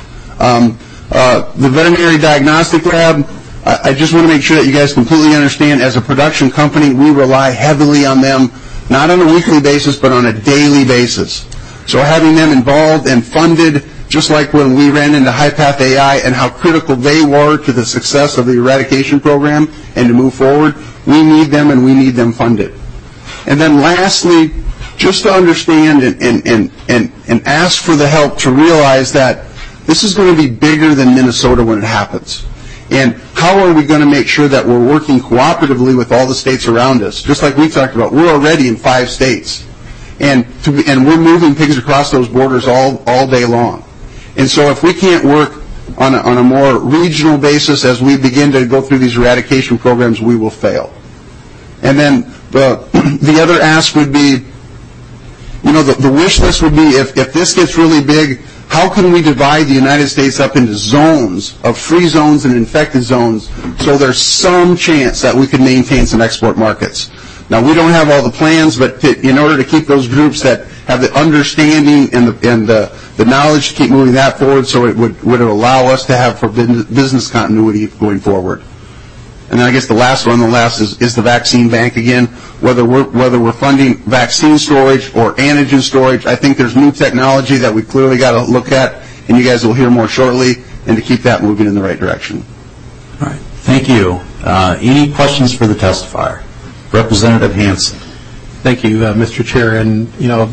The veterinary diagnostic lab, I just want to make sure that you guys completely understand, as a production company, we rely heavily on them, not on a weekly basis, but on a daily basis. So having them involved and funded, just like when we ran into HighPath AI and how critical they were to the success of the eradication program and to move forward, we need them and we need them funded. And then lastly, just to understand and ask for the help to realize that this is going to be bigger than Minnesota when it happens. And how are we going to make sure that we're working cooperatively with all the states around us? Just like we talked about, we're already in 5 states. And we're moving pigs across those borders all day long. And so if we can't work on a more regional basis as we begin to go through these eradication programs, we will fail. And then the other ask would be, the wish list would be, if this gets really big, how can we divide the United States up into zones of free zones and infected zones so there's some chance that we can maintain some export markets? Now, we don't have all the plans, but in order to keep those groups that have the understanding and the knowledge to keep moving that forward, so it would allow us to have for business continuity going forward. And then I guess the last one on the last is the vaccine bank again. Whether we're funding vaccine storage or antigen storage, I think there's new technology that we clearly got to look at, and you guys will hear more shortly, and to keep that moving in the right direction. All right. Thank you. Any questions for the testifier? Representative Hansen. Thank you, Mr. Chair. And,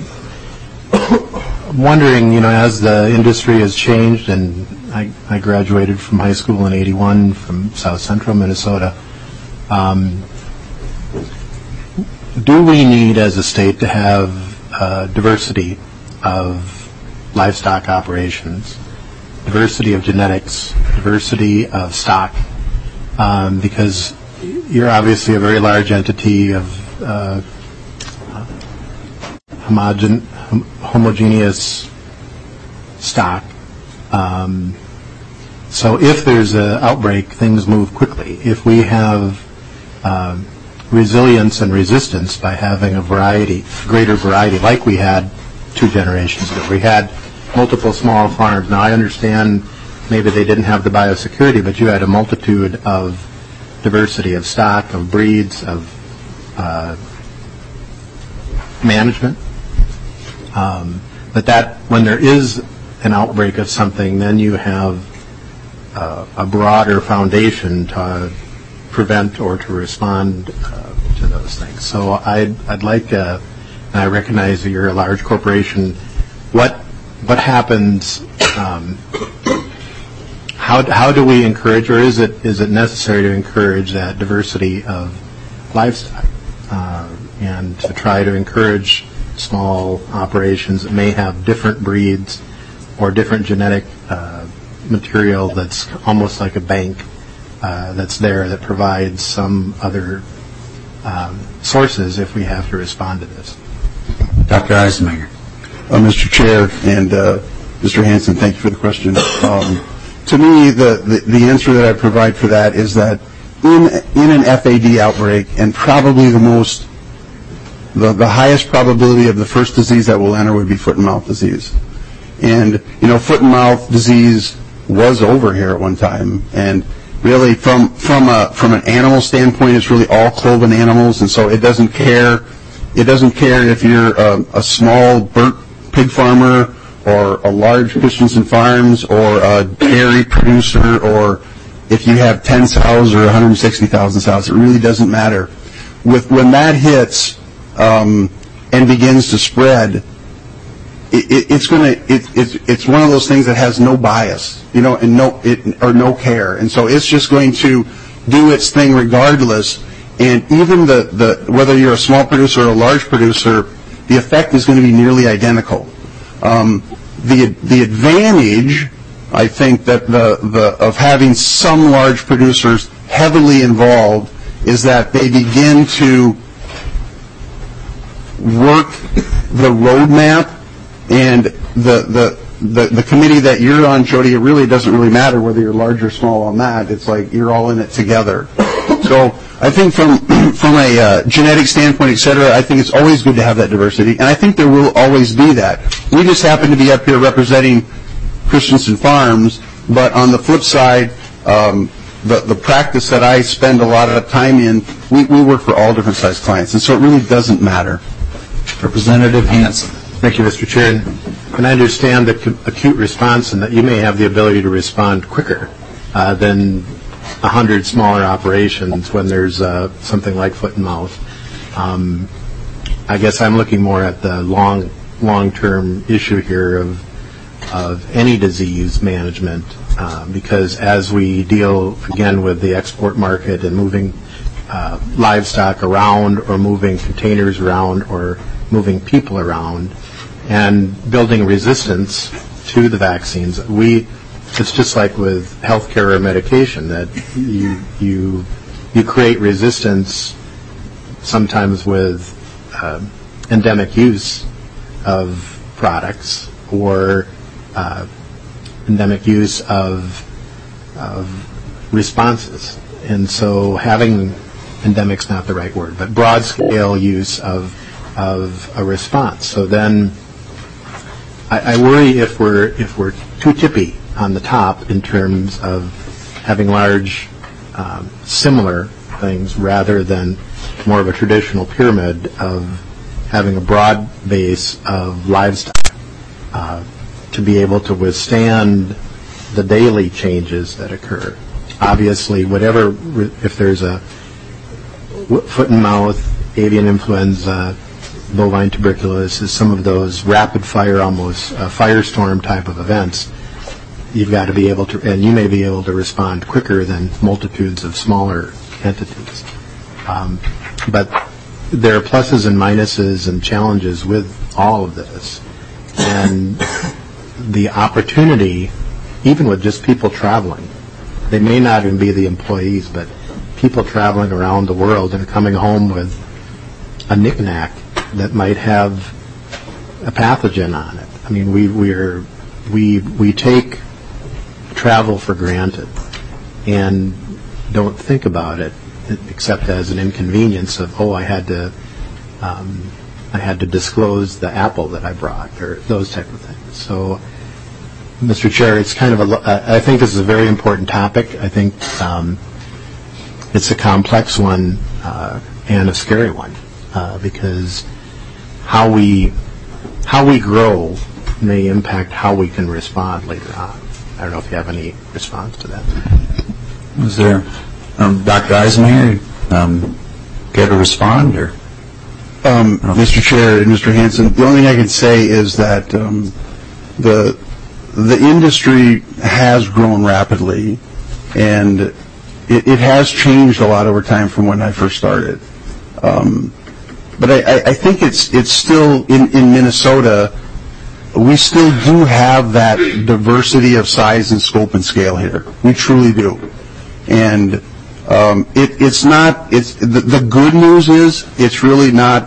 I'm wondering, as the industry has changed, and I graduated from high school in '81 from South Central Minnesota, do we need as a state to have diversity of livestock operations, diversity of genetics, diversity of stock? Because you're obviously a very large entity of homogeneous stock. So if there's an outbreak, things move quickly. If we have resilience and resistance by having a greater variety, like we had 2 generations ago. We had multiple small farms. Now, I understand maybe they didn't have the biosecurity, but you had a multitude of diversity of stock, of breeds, of management. But that, when there is an outbreak of something, then you have a broader foundation to prevent or to respond to those things. So I'd like, and I recognize that you're a large corporation, what happens, how do we encourage, or is it necessary to encourage that diversity of livestock and to try to encourage small operations that may have different breeds or different genetic material that's almost like a bank that's there that provides some other sources if we have to respond to this? Dr. Eisenmenger. Mr. Chair and Mr. Hansen, thank you for the question. To me, the answer that I provide for that is that in an FAD outbreak, and probably the highest probability of the first disease that will enter would be foot and mouth disease. And, foot and mouth disease was over here at one time, and really from an animal standpoint, it's really all cloven animals, and so it doesn't care if you're a small burnt pig farmer or a large Christensen Farms or a dairy producer, or if you have 10 sows or 160,000 sows. It really doesn't matter. When that hits and begins to spread, it's one of those things that has no bias, and no care, and so it's just going to do its thing regardless. And even whether you're a small producer or a large producer, the effect is going to be nearly identical. The advantage, I think, that of having some large producers heavily involved is that they begin to work the roadmap, and the committee that you're on, Jody, it really doesn't really matter whether you're large or small on that. It's like you're all in it together. So I think from a genetic standpoint, et cetera, I think it's always good to have that diversity, and I think there will always be that. We just happen to be up here representing Christensen Farms, but on the flip side, the practice that I spend a lot of time in, we work for all different size clients, and so it really doesn't matter. Representative Hansen. Thank you, Mr. Chair. And I understand the acute response and that you may have the ability to respond quicker than 100 smaller operations when there's something like foot and mouth. I guess I'm looking more at the long-term issue here of any disease management, because as we deal again with the export market and moving livestock around or moving containers around or moving people around and building resistance to the vaccines, it's just like with healthcare or medication, that you create resistance sometimes with endemic use of products or endemic use of responses. And so having endemic's not the right word, but broad scale use of a response. So then I worry if we're too tippy on the top in terms of having large similar things rather than more of a traditional pyramid of having a broad base of livestock to be able to withstand the daily changes that occur. Obviously, if there's a foot and mouth, avian influenza, bovine tuberculosis, some of those rapid fire, almost firestorm type of events, you've got to be able to, and you may be able to respond quicker than multitudes of smaller entities. But there are pluses and minuses and challenges with all of this. And the opportunity, even with just people traveling, they may not even be the employees, but people traveling around the world and coming home with a knick-knack that might have a pathogen on it. I mean, we take travel for granted and don't think about it except as an inconvenience of, I had to disclose the apple that I brought, or those type of things. So, Mr. Chair, it's kind of I think this is a very important topic. I think it's a complex one and a scary one because how we grow may impact how we can respond later on. I don't know if you have any response to that. Was there, Dr. Eisenmeyer, care to respond? Or? Mr. Chair and Mr. Hansen, the only thing I can say is that the industry has grown rapidly, and it has changed a lot over time from when I first started. But I think it's still, in Minnesota, we still do have that diversity of size and scope and scale here. We truly do. And the good news is it's really not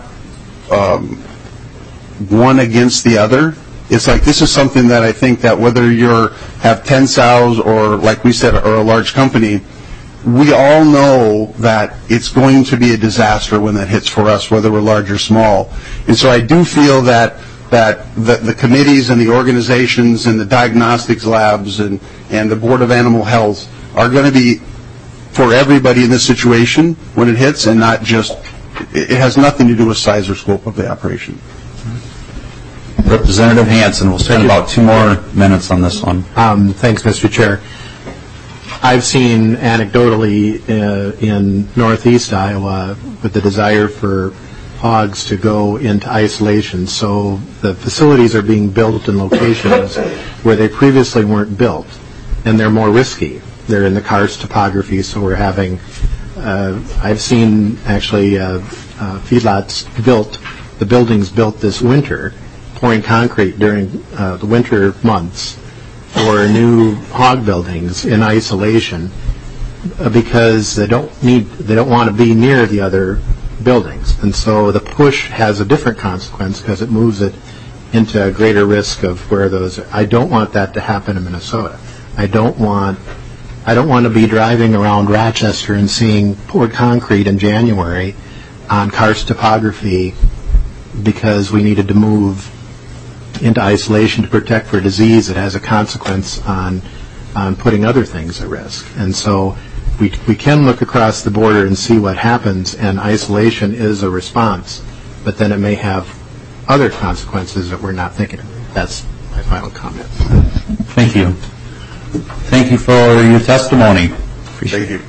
one against the other. It's like this is something that I think that whether you have 10 sows or, like we said, or a large company, we all know that it's going to be a disaster when that hits for us, whether we're large or small. And so I do feel that the committees and the organizations and the diagnostics labs and the Board of Animal Health are going to be for everybody in this situation when it hits, and not just, it has nothing to do with size or scope of the operation. Representative Hansen, we'll spend about 2 more minutes on this one. Thanks, Mr. Chair. I've seen anecdotally in northeast Iowa with the desire for hogs to go into isolation, so the facilities are being built in locations where they previously weren't built, and they're more risky. They're in the karst topography, so we're having, I've seen actually feedlots built, the buildings built this winter, pouring concrete during the winter months for new hog buildings in isolation because they don't want to be near the other buildings. And so the push has a different consequence because it moves it into a greater risk of where those are. I don't want that to happen in Minnesota. I don't want to be driving around Rochester and seeing poured concrete in January on karst topography because we needed to move into isolation to protect for disease that has a consequence on putting other things at risk. And so we can look across the border and see what happens, and isolation is a response, but then it may have other consequences that we're not thinking of. That's my final comment. Thank you. Thank you for your testimony. Thank you.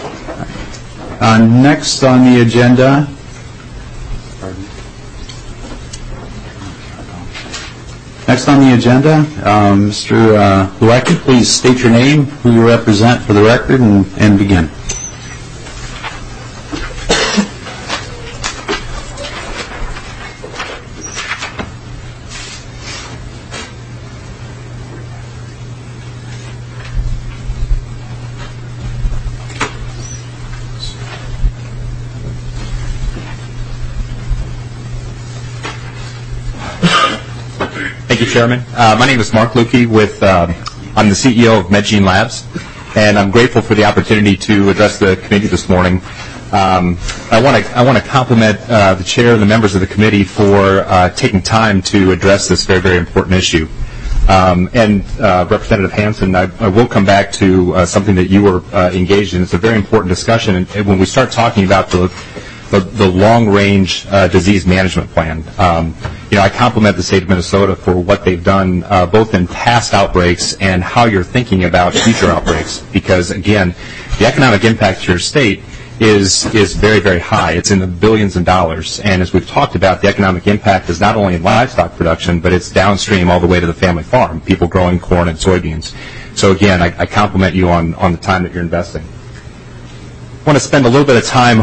Next on the agenda. Mr. Luecki, please state your name, who you represent for the record, and begin. Thank you, Chairman. My name is Mark Luecki. I'm the CEO of MedGene Labs, and I'm grateful for the opportunity to address the committee this morning. I want to compliment the chair and the members of the committee for taking time to address this very, very important issue. And Representative Hansen, I will come back to something that you were engaged in. It's a very important discussion, and when we start talking about the long-range disease management plan. I compliment the state of Minnesota for what they've done both in past outbreaks and how you're thinking about future outbreaks. Because, again, the economic impact to your state is very, very high. It's in the billions of dollars. And as we've talked about, the economic impact is not only in livestock production, but it's downstream all the way to the family farm, people growing corn and soybeans. So, again, I compliment you on the time that you're investing. I want to spend a little bit of time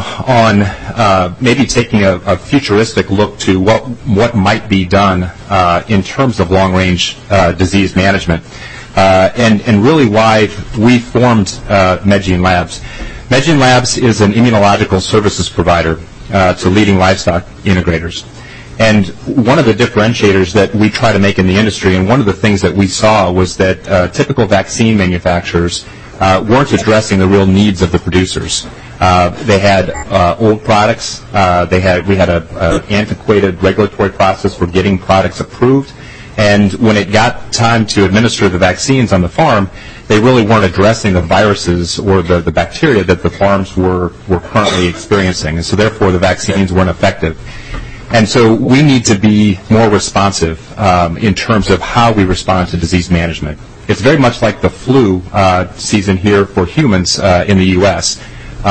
on maybe taking a futuristic look to what might be done in terms of long-range disease management and really why we formed MedGene Labs. MedGene Labs is an immunological services provider to leading livestock integrators. And one of the differentiators that we try to make in the industry, and one of the things that we saw was that typical vaccine manufacturers weren't addressing the real needs of the producers. They had old products. We had an antiquated regulatory process for getting products approved. And when it got time to administer the vaccines on the farm, they really weren't addressing the viruses or the bacteria that the farms were currently experiencing. And so therefore the vaccines weren't effective. And so we need to be more responsive in terms of how we respond to disease management. It's very much like the flu season here for humans in the U.S.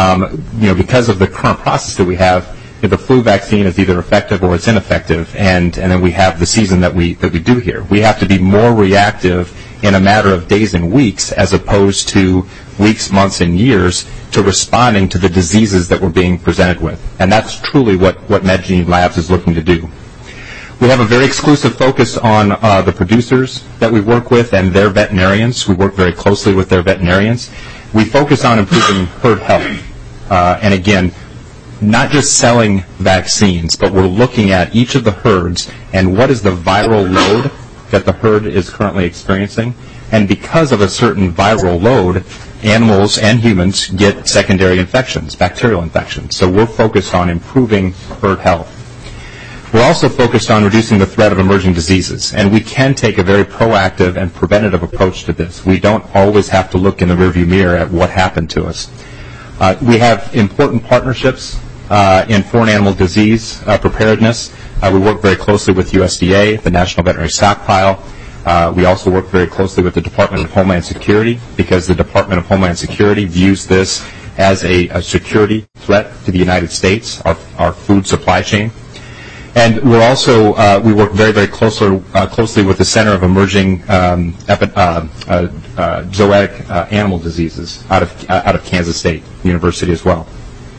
Because of the current process that we have, the flu vaccine is either effective or it's ineffective, and then we have the season that we do here. We have to be more reactive in a matter of days and weeks as opposed to weeks, months, and years to responding to the diseases that we're being presented with. And that's truly what MedGene Labs is looking to do. We have a very exclusive focus on the producers that we work with and their veterinarians. We work very closely with their veterinarians. We focus on improving herd health. And again, not just selling vaccines, but we're looking at each of the herds and what is the viral load that the herd is currently experiencing. And because of a certain viral load, animals and humans get secondary infections, bacterial infections. So we're focused on improving herd health. We're also focused on reducing the threat of emerging diseases, and we can take a very proactive and preventative approach to this. We don't always have to look in the rearview mirror at what happened to us. We have important partnerships in foreign animal disease preparedness. We work very closely with USDA, the National Veterinary Stockpile. We also work very closely with the Department of Homeland Security because the Department of Homeland Security views this as a security threat to the United States, our food supply chain. And we're also, we work very, very closely with the Center of Emerging Zoonotic Animal Diseases out of Kansas State University as well.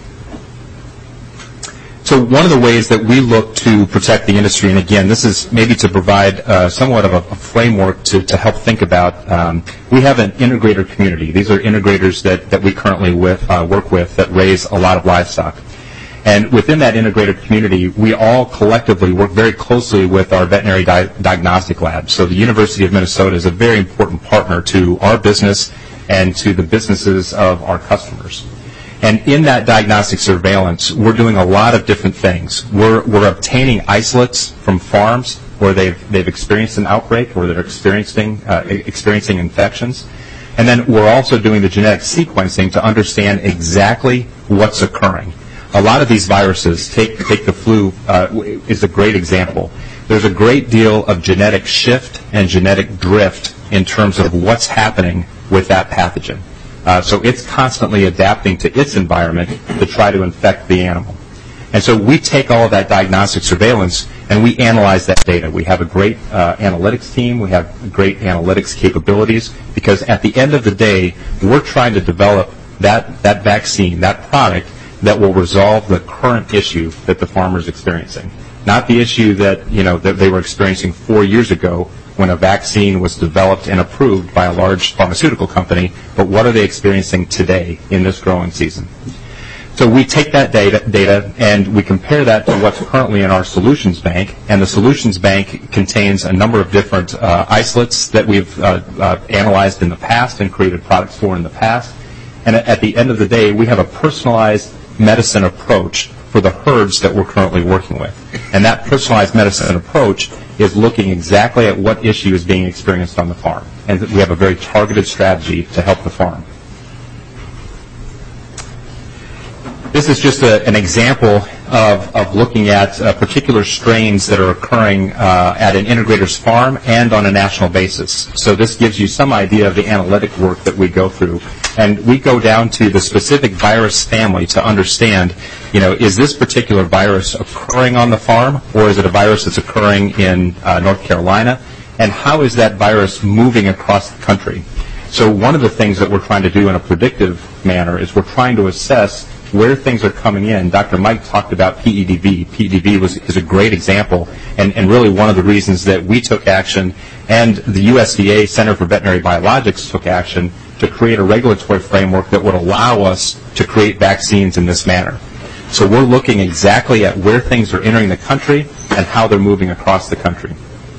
So one of the ways that we look to protect the industry, and again, this is maybe to provide somewhat of a framework to help think about, we have an integrator community. These are integrators that we currently work with that raise a lot of livestock. And within that integrator community, we all collectively work very closely with our veterinary diagnostic labs. So the University of Minnesota is a very important partner to our business and to the businesses of our customers. And in that diagnostic surveillance, we're doing a lot of different things. We're obtaining isolates from farms where they've experienced an outbreak or they're experiencing infections. And then we're also doing the genetic sequencing to understand exactly what's occurring. A lot of these viruses, take the flu, is a great example. There's a great deal of genetic shift and genetic drift in terms of what's happening with that pathogen. So it's constantly adapting to its environment to try to infect the animal. And so we take all of that diagnostic surveillance and we analyze that data. We have a great analytics team. We have great analytics capabilities because at the end of the day, we're trying to develop that vaccine, that product, that will resolve the current issue that the farmer is experiencing. Not the issue that they were experiencing 4 years ago when a vaccine was developed and approved by a large pharmaceutical company, but what are they experiencing today in this growing season? So we take that data and we compare that to what's currently in our solutions bank, and the solutions bank contains a number of different isolates that we've analyzed in the past and created products for in the past. And at the end of the day, we have a personalized medicine approach for the herds that we're currently working with. And that personalized medicine approach is looking exactly at what issue is being experienced on the farm. And we have a very targeted strategy to help the farm. This is just an example of looking at particular strains that are occurring at an integrator's farm and on a national basis. So this gives you some idea of the analytic work that we go through. And we go down to the specific virus family to understand, is this particular virus occurring on the farm, or is it a virus that's occurring in North Carolina? And how is that virus moving across the country? So one of the things that we're trying to do in a predictive manner is we're trying to assess where things are coming in. Dr. Mike talked about PEDV. PEDV is a great example and really one of the reasons that we took action and the USDA Center for Veterinary Biologics took action to create a regulatory framework that would allow us to create vaccines in this manner. So we're looking exactly at where things are entering the country and how they're moving across the country.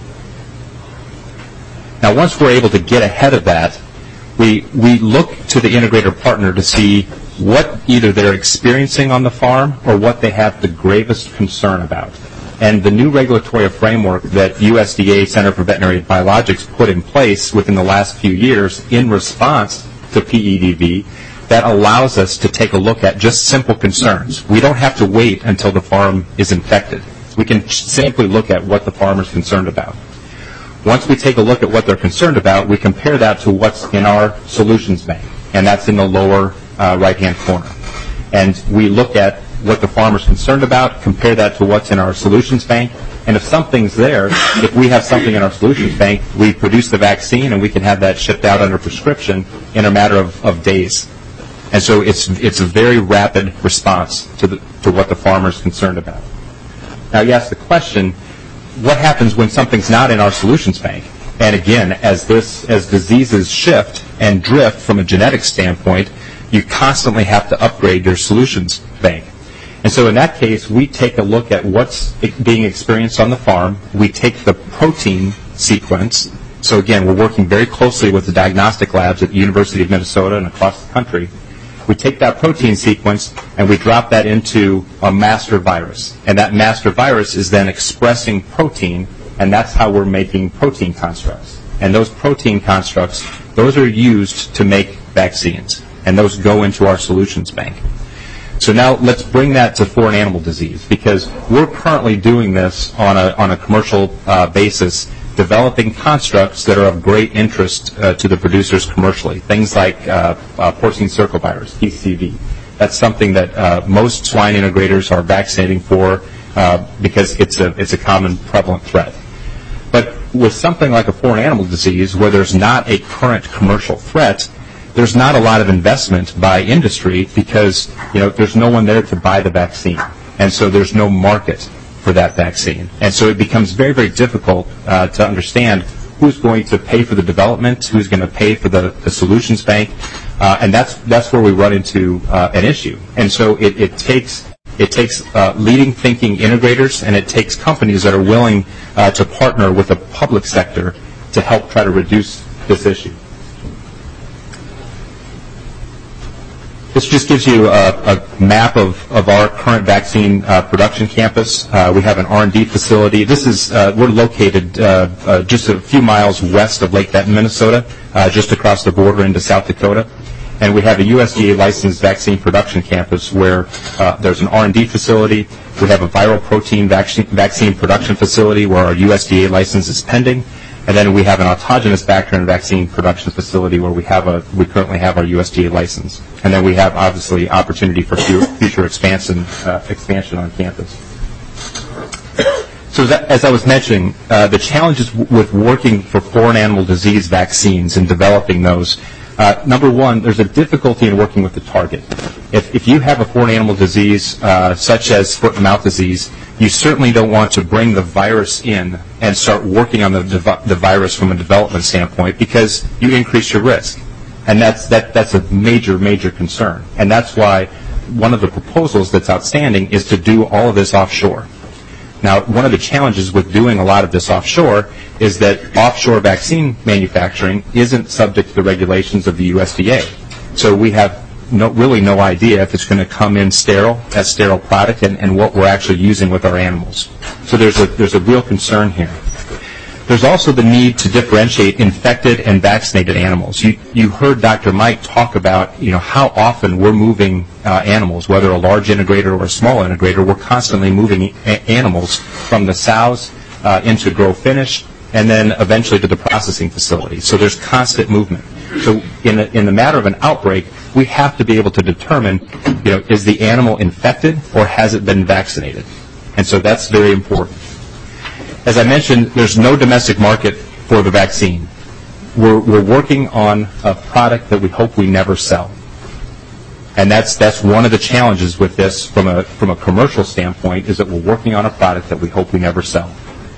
Now, once we're able to get ahead of that, we look to the integrator partner to see what either they're experiencing on the farm or what they have the gravest concern about. And the new regulatory framework that USDA Center for Veterinary Biologics put in place within the last few years in response to PEDV, that allows us to take a look at just simple concerns. We don't have to wait until the farm is infected. We can simply look at what the farmer's concerned about. Once we take a look at what they're concerned about, we compare that to what's in our solutions bank, and that's in the lower right-hand corner. And we look at what the farmer's concerned about, compare that to what's in our solutions bank, and if something's there, if we have something in our solutions bank, we produce the vaccine and we can have that shipped out under prescription in a matter of days. And so it's a very rapid response to what the farmer's concerned about. Now you ask the question, what happens when something's not in our solutions bank? And again, as diseases shift and drift from a genetic standpoint, you constantly have to upgrade your solutions bank. And so in that case, we take a look at what's being experienced on the farm. We take the protein sequence. So again, we're working very closely with the diagnostic labs at the University of Minnesota and across the country. We take that protein sequence and we drop that into a master virus. And that master virus is then expressing protein, and that's how we're making protein constructs. And those protein constructs, those are used to make vaccines. And those go into our solutions bank. So now let's bring that to foreign animal disease, because we're currently doing this on a commercial basis, developing constructs that are of great interest to the producers commercially. Things like porcine circovirus, PCV. That's something that most swine integrators are vaccinating for because it's a common prevalent threat. But with something like a foreign animal disease, where there's not a current commercial threat, there's not a lot of investment by industry because there's no one there to buy the vaccine, and so there's no market for that vaccine, and so it becomes very, very difficult to understand who's going to pay for the development, who's going to pay for the solutions bank, and that's where we run into an issue. And so it takes leading thinking integrators, and it takes companies that are willing to partner with the public sector to help try to reduce this issue. This just gives you a map of our current vaccine production campus. We have an R&D facility. We're located just a few miles west of Lake Benton, Minnesota, just across the border into South Dakota. And we have a USDA licensed vaccine production campus where there's an R&D facility. We have a viral protein vaccine production facility where our USDA license is pending. And then we have an autogenous vector and vaccine production facility where we currently have our USDA license. And then we have, obviously, opportunity for future expansion on campus. So as I was mentioning, the challenges with working for foreign animal disease vaccines and developing those, number one, there's a difficulty in working with the target. If you have a foreign animal disease such as foot and mouth disease, you certainly don't want to bring the virus in and start working on the virus from a development standpoint because you increase your risk. And that's a major, major concern. And that's why one of the proposals that's outstanding is to do all of this offshore. Now, one of the challenges with doing a lot of this offshore is that offshore vaccine manufacturing isn't subject to the regulations of the USDA. So we have really no idea if it's going to come in sterile product and what we're actually using with our animals. So there's a real concern here. There's also the need to differentiate infected and vaccinated animals. You heard Dr. Mike talk about how often we're moving animals, whether a large integrator or a small integrator. We're constantly moving animals from the sows into grow finish and then eventually to the processing facility. So there's constant movement. So in the matter of an outbreak, we have to be able to determine, is the animal infected or has it been vaccinated? And so that's very important. As I mentioned, there's no domestic market for the vaccine. We're working on a product that we hope we never sell. And that's one of the challenges with this from a commercial standpoint, is that we're working on a product that we hope we never sell.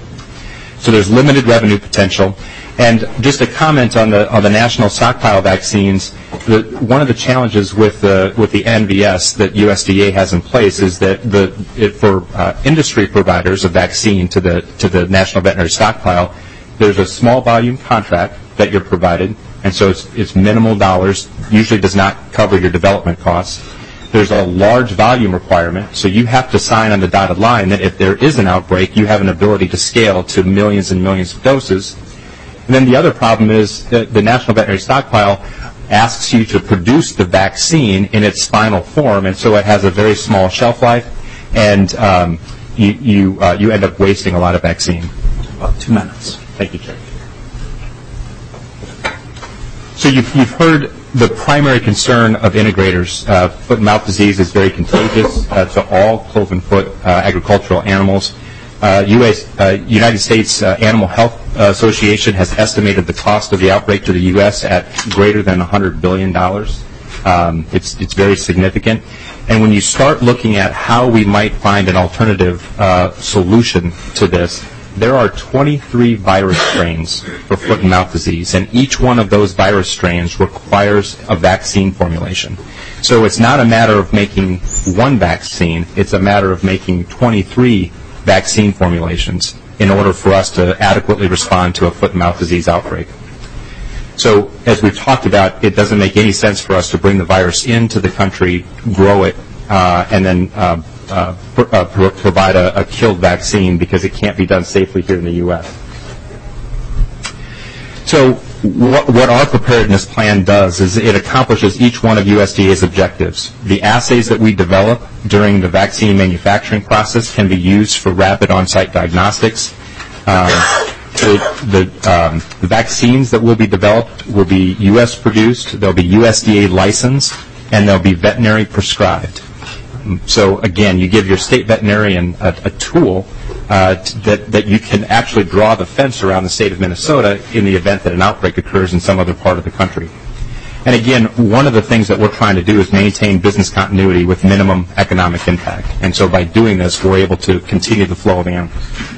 So there's limited revenue potential. And just a comment on the national stockpile vaccines, one of the challenges with the NVS that USDA has in place is that for industry providers of vaccine to the national veterinary stockpile, there's a small volume contract that you're provided, and so it's minimal dollars, usually does not cover your development costs. There's a large volume requirement, so you have to sign on the dotted line that if there is an outbreak, you have an ability to scale to millions and millions of doses. And then the other problem is that the National Veterinary Stockpile asks you to produce the vaccine in its final form, and so it has a very small shelf life, and you end up wasting a lot of vaccine. About 2 minutes. Thank you, Chair. So you've heard the primary concern of integrators. Foot and mouth disease is very contagious to all cloven foot agricultural animals. United States Animal Health Association has estimated the cost of the outbreak to the U.S. at greater than $100 billion. It's very significant. And when you start looking at how we might find an alternative solution to this, there are 23 virus strains for foot and mouth disease, and each one of those virus strains requires a vaccine formulation. So it's not a matter of making one vaccine, it's a matter of making 23 vaccine formulations in order for us to adequately respond to a foot and mouth disease outbreak. So as we've talked about, it doesn't make any sense for us to bring the virus into the country, grow it, and then provide a killed vaccine because it can't be done safely here in the U.S. So what our preparedness plan does is it accomplishes each one of USDA's objectives. The assays that we develop during the vaccine manufacturing process can be used for rapid on-site diagnostics. The vaccines that will be developed will be U.S. produced, they'll be USDA licensed, and they'll be veterinary prescribed. So again, you give your state veterinarian a tool that you can actually draw the fence around the state of Minnesota in the event that an outbreak occurs in some other part of the country. And again, one of the things that we're trying to do is maintain business continuity with minimum economic impact. And so by doing this, we're able to continue the flow of animals.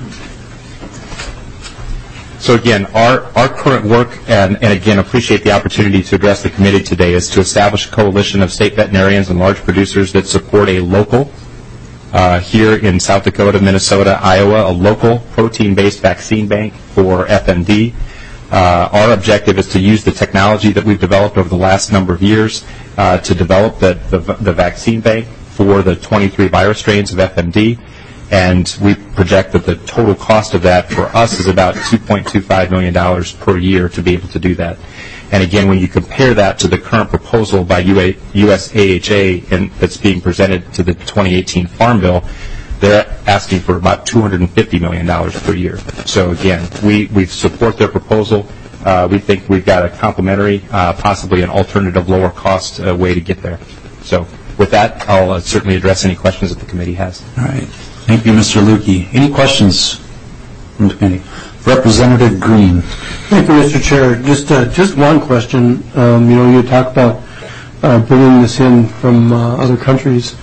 So again, our current work, and again, appreciate the opportunity to address the committee today, is to establish a coalition of state veterinarians and large producers that support a local, here in South Dakota, Minnesota, Iowa, a local protein-based vaccine bank for FMD. Our objective is to use the technology that we've developed over the last number of years to develop the vaccine bank for the 23 virus strains of FMD. And we project that the total cost of that for us is about $2.25 million per year to be able to do that. And again, when you compare that to the current proposal by USAHA that's being presented to the 2018 Farm Bill, they're asking for about $250 million per year. So again, we support their proposal. We think we've got a complementary, possibly an alternative, lower cost way to get there. So with that, I'll certainly address any questions that the committee has. All right. Thank you, Mr. Lukey. Any questions from the committee? Representative Green. Thank you, Mr. Chair. Just one question. You talk about bringing this in from other countries.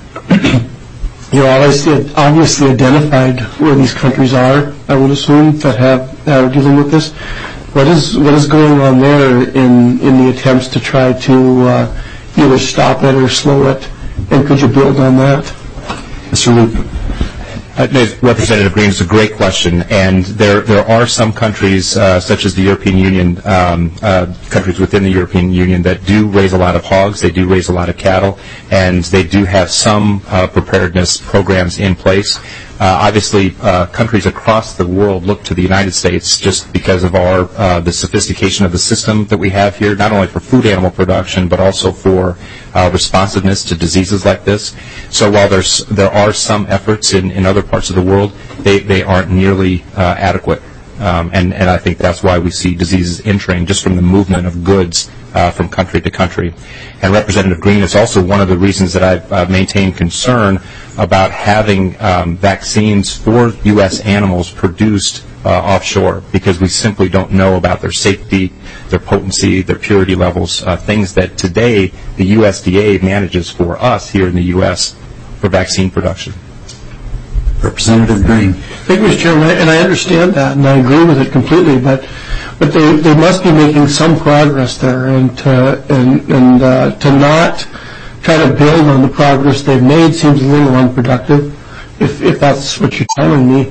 Obviously identified where these countries are, I would assume, that are dealing with this. What is going on there in the attempts to try to either stop it or slow it? And could you build on that? Mr. Lukey. Representative Green, it's a great question, and there are some countries, such as the European Union, countries within the European Union that do raise a lot of hogs, they do raise a lot of cattle, and they do have some preparedness programs in place. Obviously, countries across the world look to the United States just because of the sophistication of the system that we have here, not only for food animal production, but also for responsiveness to diseases like this. So while there are some efforts in other parts of the world, they aren't nearly adequate. And I think that's why we see diseases entering just from the movement of goods from country to country. And Representative Green, it's also one of the reasons that I've maintained concern about having vaccines for U.S. animals produced offshore, because we simply don't know about their safety, their potency, their purity levels, things that today the USDA manages for us here in the U.S. for vaccine production. Representative Green. Thank you, Mr. Chairman, and I understand that, and I agree with it completely, but they must be making some progress there, and to not try to build on the progress they've made seems a little unproductive, if that's what you're telling me.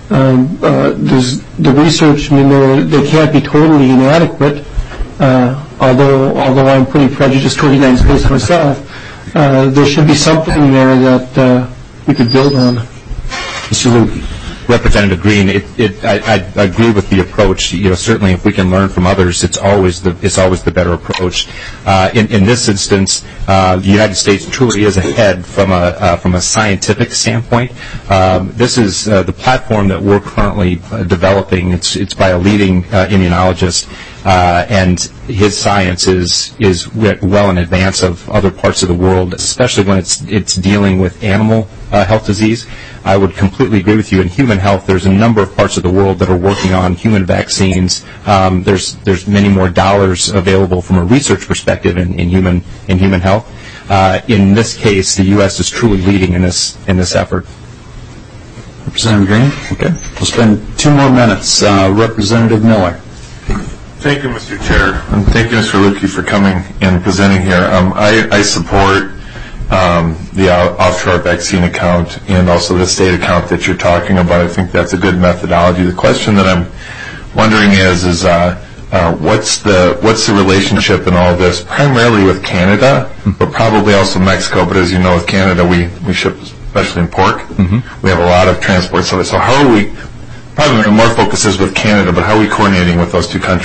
The research, they can't be totally inadequate, although I'm pretty prejudiced toward the United States myself. There should be something there that we could build on. Mr. Lukey. Representative Green, I agree with the approach. Certainly, if we can learn from others, it's always the better approach. In this instance, the United States truly is ahead from a scientific standpoint. This is the platform that we're currently developing. It's by a leading immunologist, and his science is well in advance of other parts of the world, especially when it's dealing with animal health disease. I would completely agree with you. In human health, there's a number of parts of the world that are working on human vaccines. There's many more dollars available from a research perspective in human health. In this case, the U.S. is truly leading in this effort. Representative Green. Okay. We'll spend 2 more minutes. Representative Miller. Thank you, Mr. Chair, and thank you, Mr. Lukey, for coming and presenting here. I support the offshore vaccine account and also the state account that you're talking about. I think that's a good methodology. The question that I'm wondering is what's the relationship in all this, primarily with Canada, but probably also Mexico. But as you know, with Canada, we ship especially in pork. Mm-hmm. We have a lot of transport. So how are we? Probably more focus is with Canada, but how are we coordinating with those 2 countries?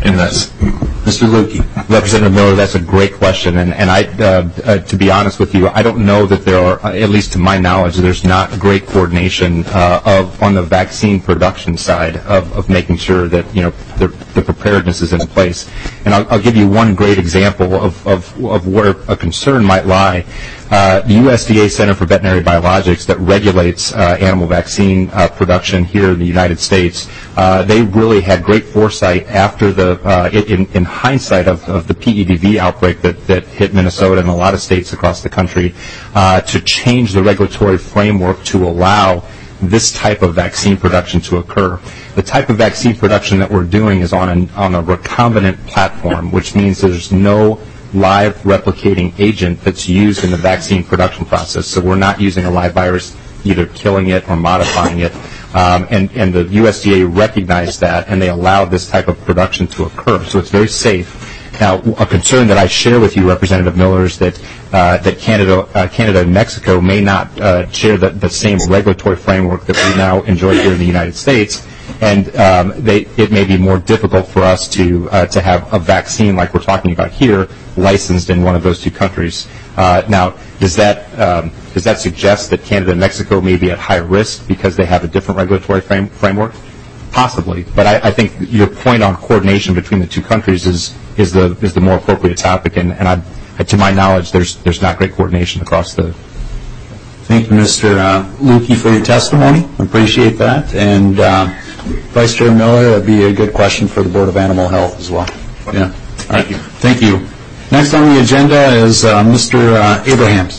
in this? Mr. Lukey. Representative Miller, that's a great question, and to be honest with you, I don't know that there are, at least to my knowledge, there's not a great coordination on the vaccine production side of making sure that the preparedness is in place. And I'll give you one great example of where a concern might lie. The USDA Center for Veterinary Biologics that regulates animal vaccine production here in the United States, they really had great foresight after in hindsight of the PEDV outbreak that hit Minnesota and a lot of states across the country, to change the regulatory framework to allow this type of vaccine production to occur. The type of vaccine production that we're doing is on a recombinant platform, which means there's no live replicating agent that's used in the vaccine production process. So we're not using a live virus, either killing it or modifying it. And the USDA recognized that, and they allowed this type of production to occur. So it's very safe. Now, a concern that I share with you, Representative Miller, is that Canada and Mexico may not share the same regulatory framework that we now enjoy here in the United States, and it may be more difficult for us to have a vaccine like we're talking about here licensed in one of those two countries. Now, does that suggest that Canada and Mexico may be at higher risk because they have a different regulatory framework? Possibly, but I think your point on coordination between the two countries is the more appropriate topic, and to my knowledge, there's not great coordination across the. Thank you, Mr. Lukey, for your testimony. I appreciate that. And Vice Chair Miller, that'd be a good question for the Board of Animal Health as well. Yeah. Thank you. Thank you. Next on the agenda is Mr. Abrahams.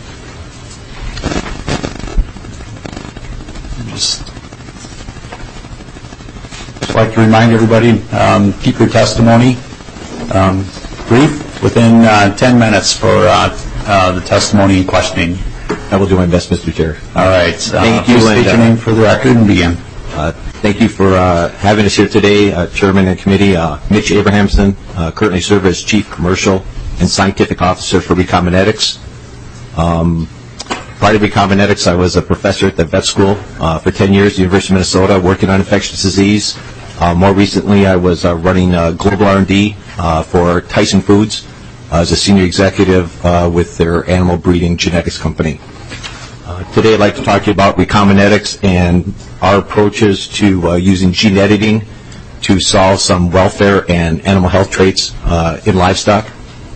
Just like to remind everybody, keep your testimony brief, within 10 minutes for the testimony and questioning. I will do my best, Mr. Chair. All right. Thank you. Please state your name for the record and begin. Thank you for having us here today, Chairman and Committee. Mitch Abrahamson, currently serve as Chief Commercial and Scientific Officer for Recombinetics. Prior to Recombinetics, I was a professor at the vet school for 10 years at the University of Minnesota, working on infectious disease. More recently, I was running global R&D for Tyson Foods as a senior executive with their animal breeding genetics company. Today, I'd like to talk to you about Recombinetics and our approaches to using gene editing to solve some welfare and animal health traits in livestock.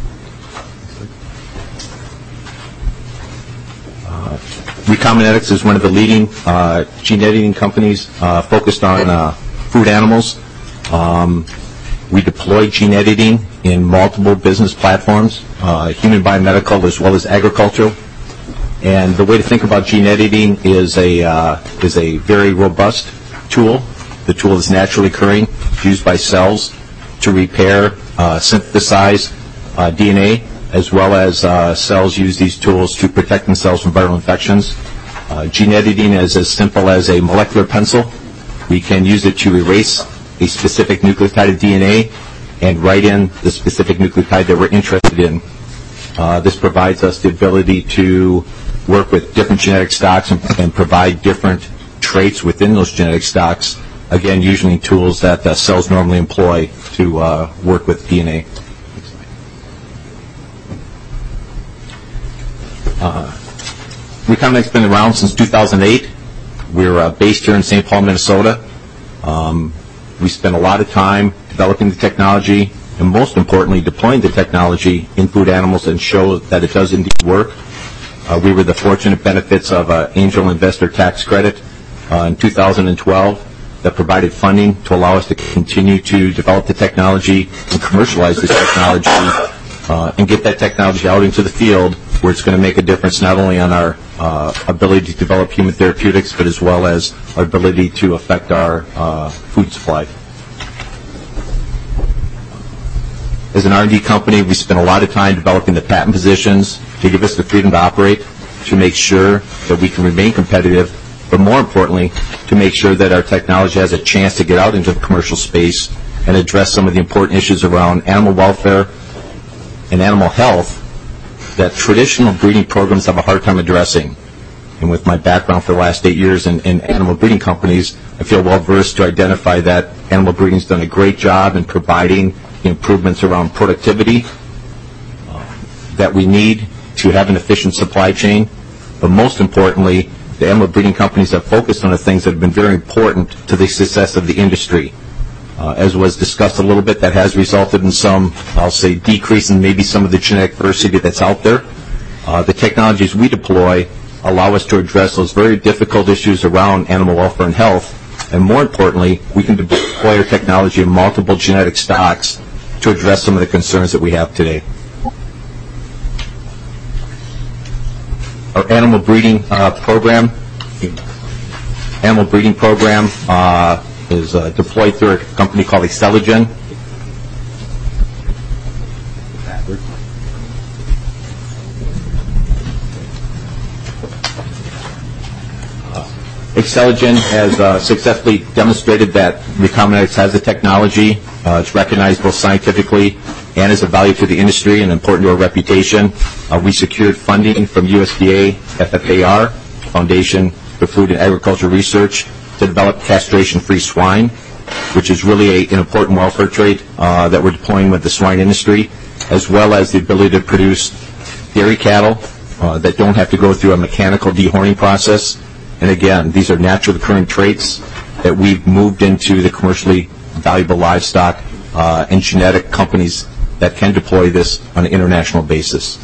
Recombinetics is one of the leading gene editing companies focused on food animals. We deploy gene editing in multiple business platforms, human biomedical as well as agricultural. And the way to think about gene editing is a very robust tool. The tool is naturally occurring, used by cells to repair, synthesize DNA, as well as cells use these tools to protect themselves from viral infections. Gene editing is as simple as a molecular pencil. We can use it to erase a specific nucleotide of DNA and write in the specific nucleotide that we're interested in. This provides us the ability to work with different genetic stocks and provide different traits within those genetic stocks, again, using tools that cells normally employ to work with DNA. Recombinetics has been around since 2008. We're based here in St. Paul, Minnesota. We spent a lot of time developing the technology and, most importantly, deploying the technology in food animals and show that it does indeed work. We were the fortunate benefits of an angel investor tax credit in 2012 that provided funding to allow us to continue to develop the technology and commercialize the technology and get that technology out into the field where it's going to make a difference not only on our ability to develop human therapeutics, but as well as our ability to affect our food supply. As an R&D company, we spend a lot of time developing the patent positions to give us the freedom to operate, to make sure that we can remain competitive, but more importantly, to make sure that our technology has a chance to get out into the commercial space and address some of the important issues around animal welfare and animal health that traditional breeding programs have a hard time addressing. and with my background for the last 8 years in animal breeding companies, I feel well versed to identify that animal breeding has done a great job in providing improvements around productivity that we need to have an efficient supply chain. But most importantly, the animal breeding companies have focused on the things that have been very important to the success of the industry. As was discussed a little bit, that has resulted in some, I'll say, decrease in maybe some of the genetic diversity that's out there. The technologies we deploy allow us to address those very difficult issues around animal welfare and health. And more importantly, we can deploy our technology in multiple genetic stocks to address some of the concerns that we have today. Our animal breeding program is deployed through a company called Xceligent. Xceligent has successfully demonstrated that Recombinetics has the technology. It's recognized both scientifically and as a value to the industry and important to our reputation. We secured funding from USDA FFAR, Foundation for Food and Agriculture Research, to develop castration-free swine, which is really an important welfare trait that we're deploying with the swine industry, as well as the ability to produce dairy cattle that don't have to go through a mechanical dehorning process. And again, these are naturally occurring traits that we've moved into the commercially valuable livestock and genetic companies that can deploy this on an international basis.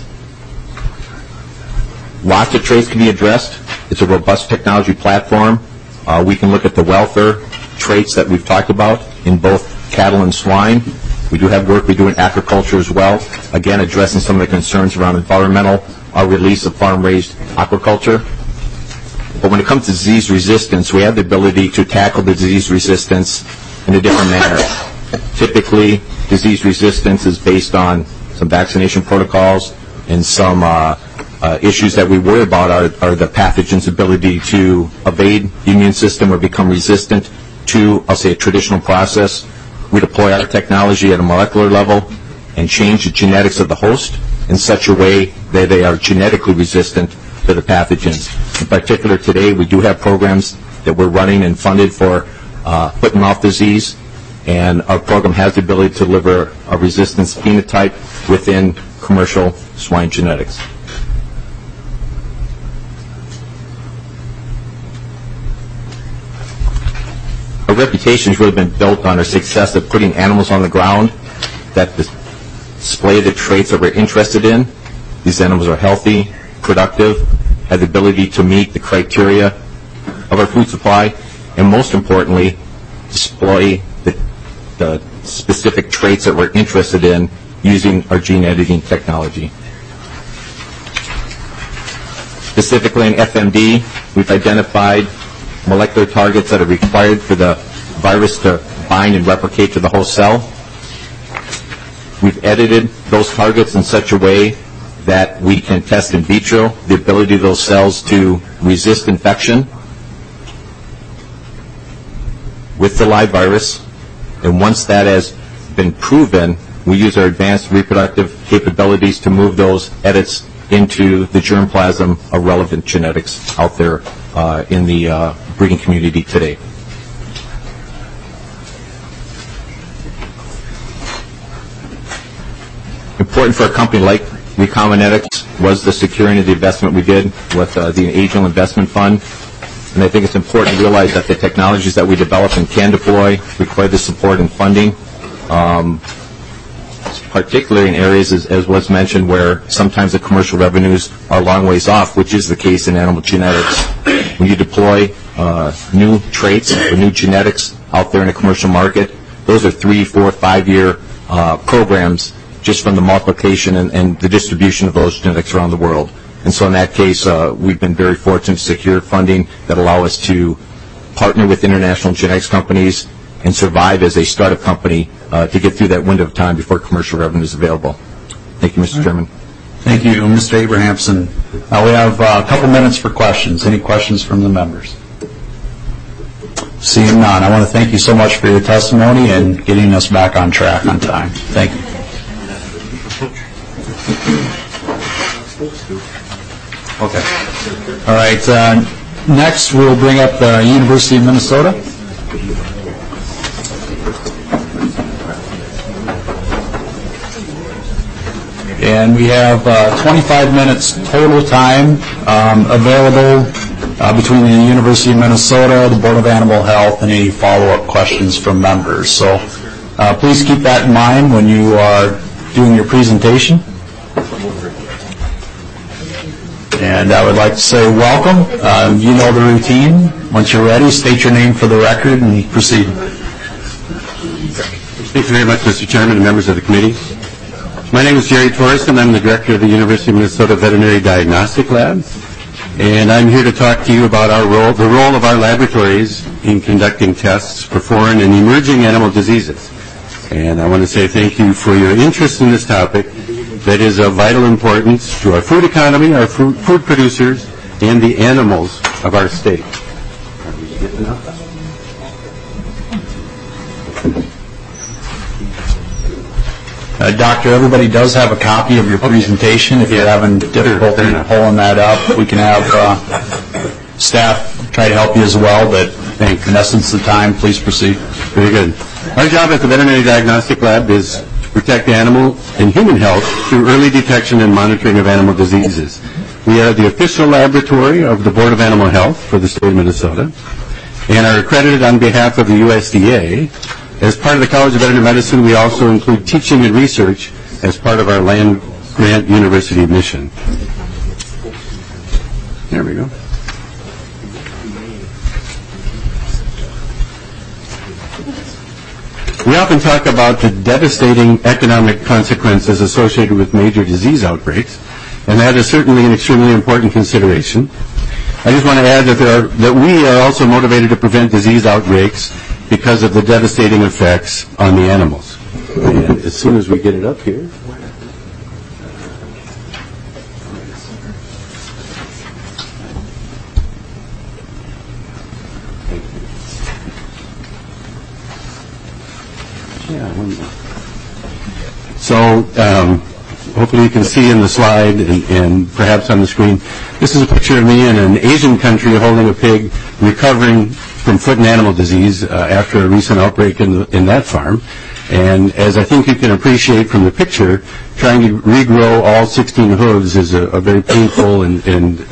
Lots of traits can be addressed. It's a robust technology platform. We can look at the welfare traits that we've talked about in both cattle and swine. We do have work we do in agriculture as well, again, addressing some of the concerns around environmental, our release of farm-raised aquaculture. But when it comes to disease resistance, we have the ability to tackle the disease resistance in a different manner. Typically, disease resistance is based on some vaccination protocols, and some issues that we worry about are the pathogen's ability to evade the immune system or become resistant to, I'll say, a traditional process. We deploy our technology at a molecular level and change the genetics of the host in such a way that they are genetically resistant to the pathogens. In particular, today we do have programs that we're running and funded for foot and mouth disease, and our program has the ability to deliver a resistance phenotype within commercial swine genetics. Our reputation has really been built on our success of putting animals on the ground that display the traits that we're interested in. These animals are healthy, productive, have the ability to meet the criteria of our food supply, and most importantly, display the specific traits that we're interested in using our gene editing technology. Specifically in FMD, we've identified molecular targets that are required for the virus to bind and replicate to the host cell. We've edited those targets in such a way that we can test in vitro the ability of those cells to resist infection with the live virus. And once that has been proven, we use our advanced reproductive capabilities to move those edits into the germplasm of relevant genetics out there in the breeding community today. Important for a company like Recombinetics was the securing of the investment we did with the Angel Investment Fund. And I think it's important to realize that the technologies that we develop and can deploy require the support and funding, particularly in areas, as was mentioned, where sometimes the commercial revenues are a long ways off, which is the case in animal genetics. When you deploy new traits or new genetics out there in a commercial market, those are 3, 4, 5-year programs just from the multiplication and the distribution of those genetics around the world. And so in that case, we've been very fortunate to secure funding that allow us to partner with international genetics companies and survive as a startup company to get through that window of time before commercial revenue is available. Thank you, Mr. Chairman. Thank you, Mr. Abrahamson. We have a couple minutes for questions. Any questions from the members? Seeing none, I want to thank you so much for your testimony and getting us back on track on time. Thank you. Okay. All right. Next, we'll bring up the University of Minnesota. And we have 25 minutes total time available between the University of Minnesota, the Board of Animal Health, and any follow-up questions from members. So please keep that in mind when you are doing your presentation. And I would like to say welcome. You know the routine. Once you're ready, state your name for the record and proceed. Thank you very much, Mr. Chairman and members of the committee. My name is Jerry Torres, and I'm the director of the University of Minnesota Veterinary Diagnostic Lab. And I'm here to talk to you about the role of our laboratories in conducting tests for foreign and emerging animal diseases. And I want to say thank you for your interest in this topic that is of vital importance to our food economy, our food producers, and the animals of our state. Doctor, everybody does have a copy of your presentation. If you're having difficulty pulling that up, we can have staff try to help you as well, but in essence the time, please proceed. Very good. Our job at the Veterinary Diagnostic Lab is to protect animal and human health through early detection and monitoring of animal diseases. We are the official laboratory of the Board of Animal Health for the state of Minnesota and are accredited on behalf of the USDA. As part of the College of Veterinary Medicine, we also include teaching and research as part of our land-grant university mission. There we go. We often talk about the devastating economic consequences associated with major disease outbreaks, and that is certainly an extremely important consideration. I just want to add that we are also motivated to prevent disease outbreaks because of the devastating effects on the animals. And as soon as we get it up here. So hopefully you can see in the slide and perhaps on the screen, this is a picture of me in an Asian country holding a pig recovering from foot and animal disease after a recent outbreak in that farm. And as I think you can appreciate from the picture, trying to regrow all 16 hooves is a very painful and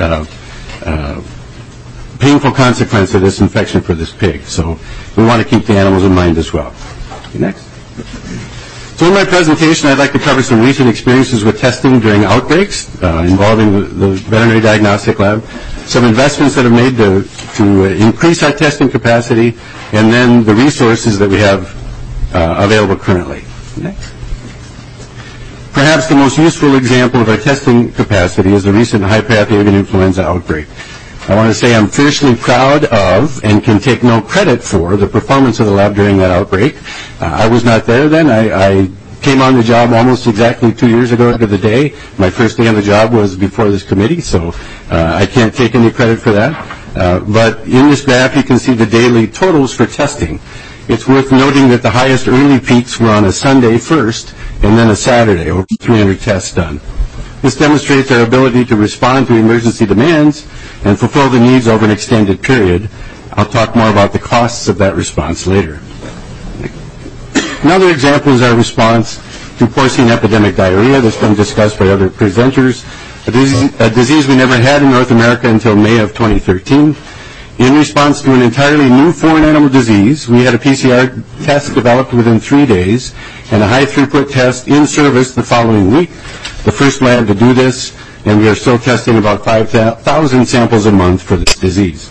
painful consequence of this infection for this pig. So we want to keep the animals in mind as well. Okay, next. So in my presentation, I'd like to cover some recent experiences with testing during outbreaks involving the Veterinary Diagnostic Lab, some investments that are made to increase our testing capacity, and then the resources that we have available currently. Next. Perhaps the most useful example of our testing capacity is the recent high-path avian influenza outbreak. I want to say I'm fiercely proud of and can take no credit for the performance of the lab during that outbreak. I was not there then. I came on the job almost exactly 2 years ago to the day. My first day on the job was before this committee, so I can't take any credit for that. But in this graph, you can see the daily totals for testing. It's worth noting that the highest early peaks were on a Sunday first and then a Saturday, over 300 tests done. This demonstrates our ability to respond to emergency demands and fulfill the needs over an extended period. I'll talk more about the costs of that response later. Another example is our response to porcine epidemic diarrhea that's been discussed by other presenters, a disease we never had in North America until May of 2013. In response to an entirely new foreign animal disease, we had a PCR test developed within 3 days and a high-throughput test in service the following week, the first lab to do this, and we are still testing about 5,000 samples a month for this disease.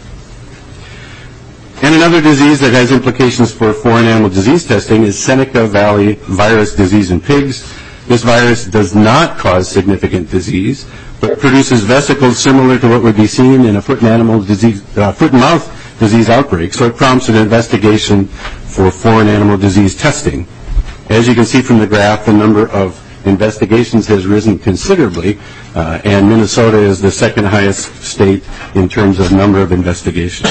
And another disease that has implications for foreign animal disease testing is Seneca Valley virus disease in pigs. This virus does not cause significant disease, but produces vesicles similar to what would be seen in a foot and mouth disease outbreak, so it prompts an investigation for foreign animal disease testing. As you can see from the graph, the number of investigations has risen considerably, and Minnesota is the second highest state in terms of number of investigations.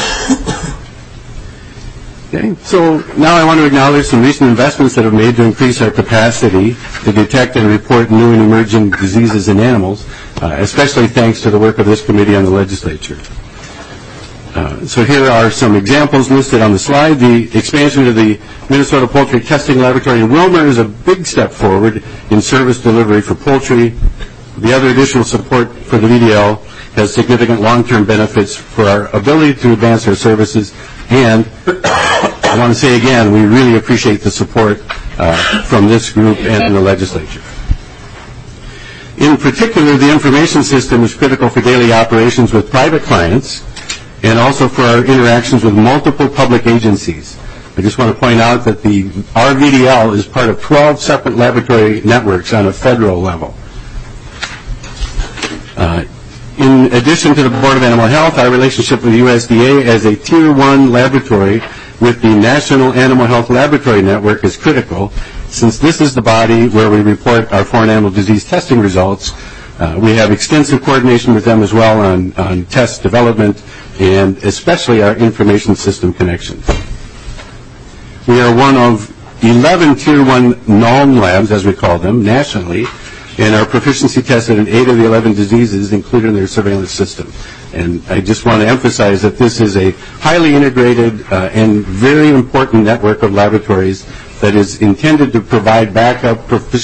Okay, so now I want to acknowledge some recent investments that have made to increase our capacity to detect and report new and emerging diseases in animals. especially thanks to the work of this committee and the legislature. So here are some examples listed on the slide. The expansion of the Minnesota Poultry Testing Laboratory in Willmar is a big step forward in service delivery for poultry. The other additional support for the VDL has significant long-term benefits for our ability to advance our services, and I want to say again, we really appreciate the support from this group and the legislature. In particular, the information system is critical for daily operations with private clients and also for our interactions with multiple public agencies. I just want to point out that our VDL is part of 12 separate laboratory networks on a federal level. In addition to the Board of Animal Health, our relationship with the USDA as a Tier 1 laboratory with the National Animal Health Laboratory Network is critical, since this is the body where we report our foreign animal disease testing results. We have extensive coordination with them as well on test development and especially our information system connections. We are one of 11 Tier 1 NALM labs, as we call them, nationally, and our proficiency tested in 8 of the 11 diseases included in their surveillance system. And I just want to emphasize that this is a highly integrated and very important network of laboratories that is intended to provide backup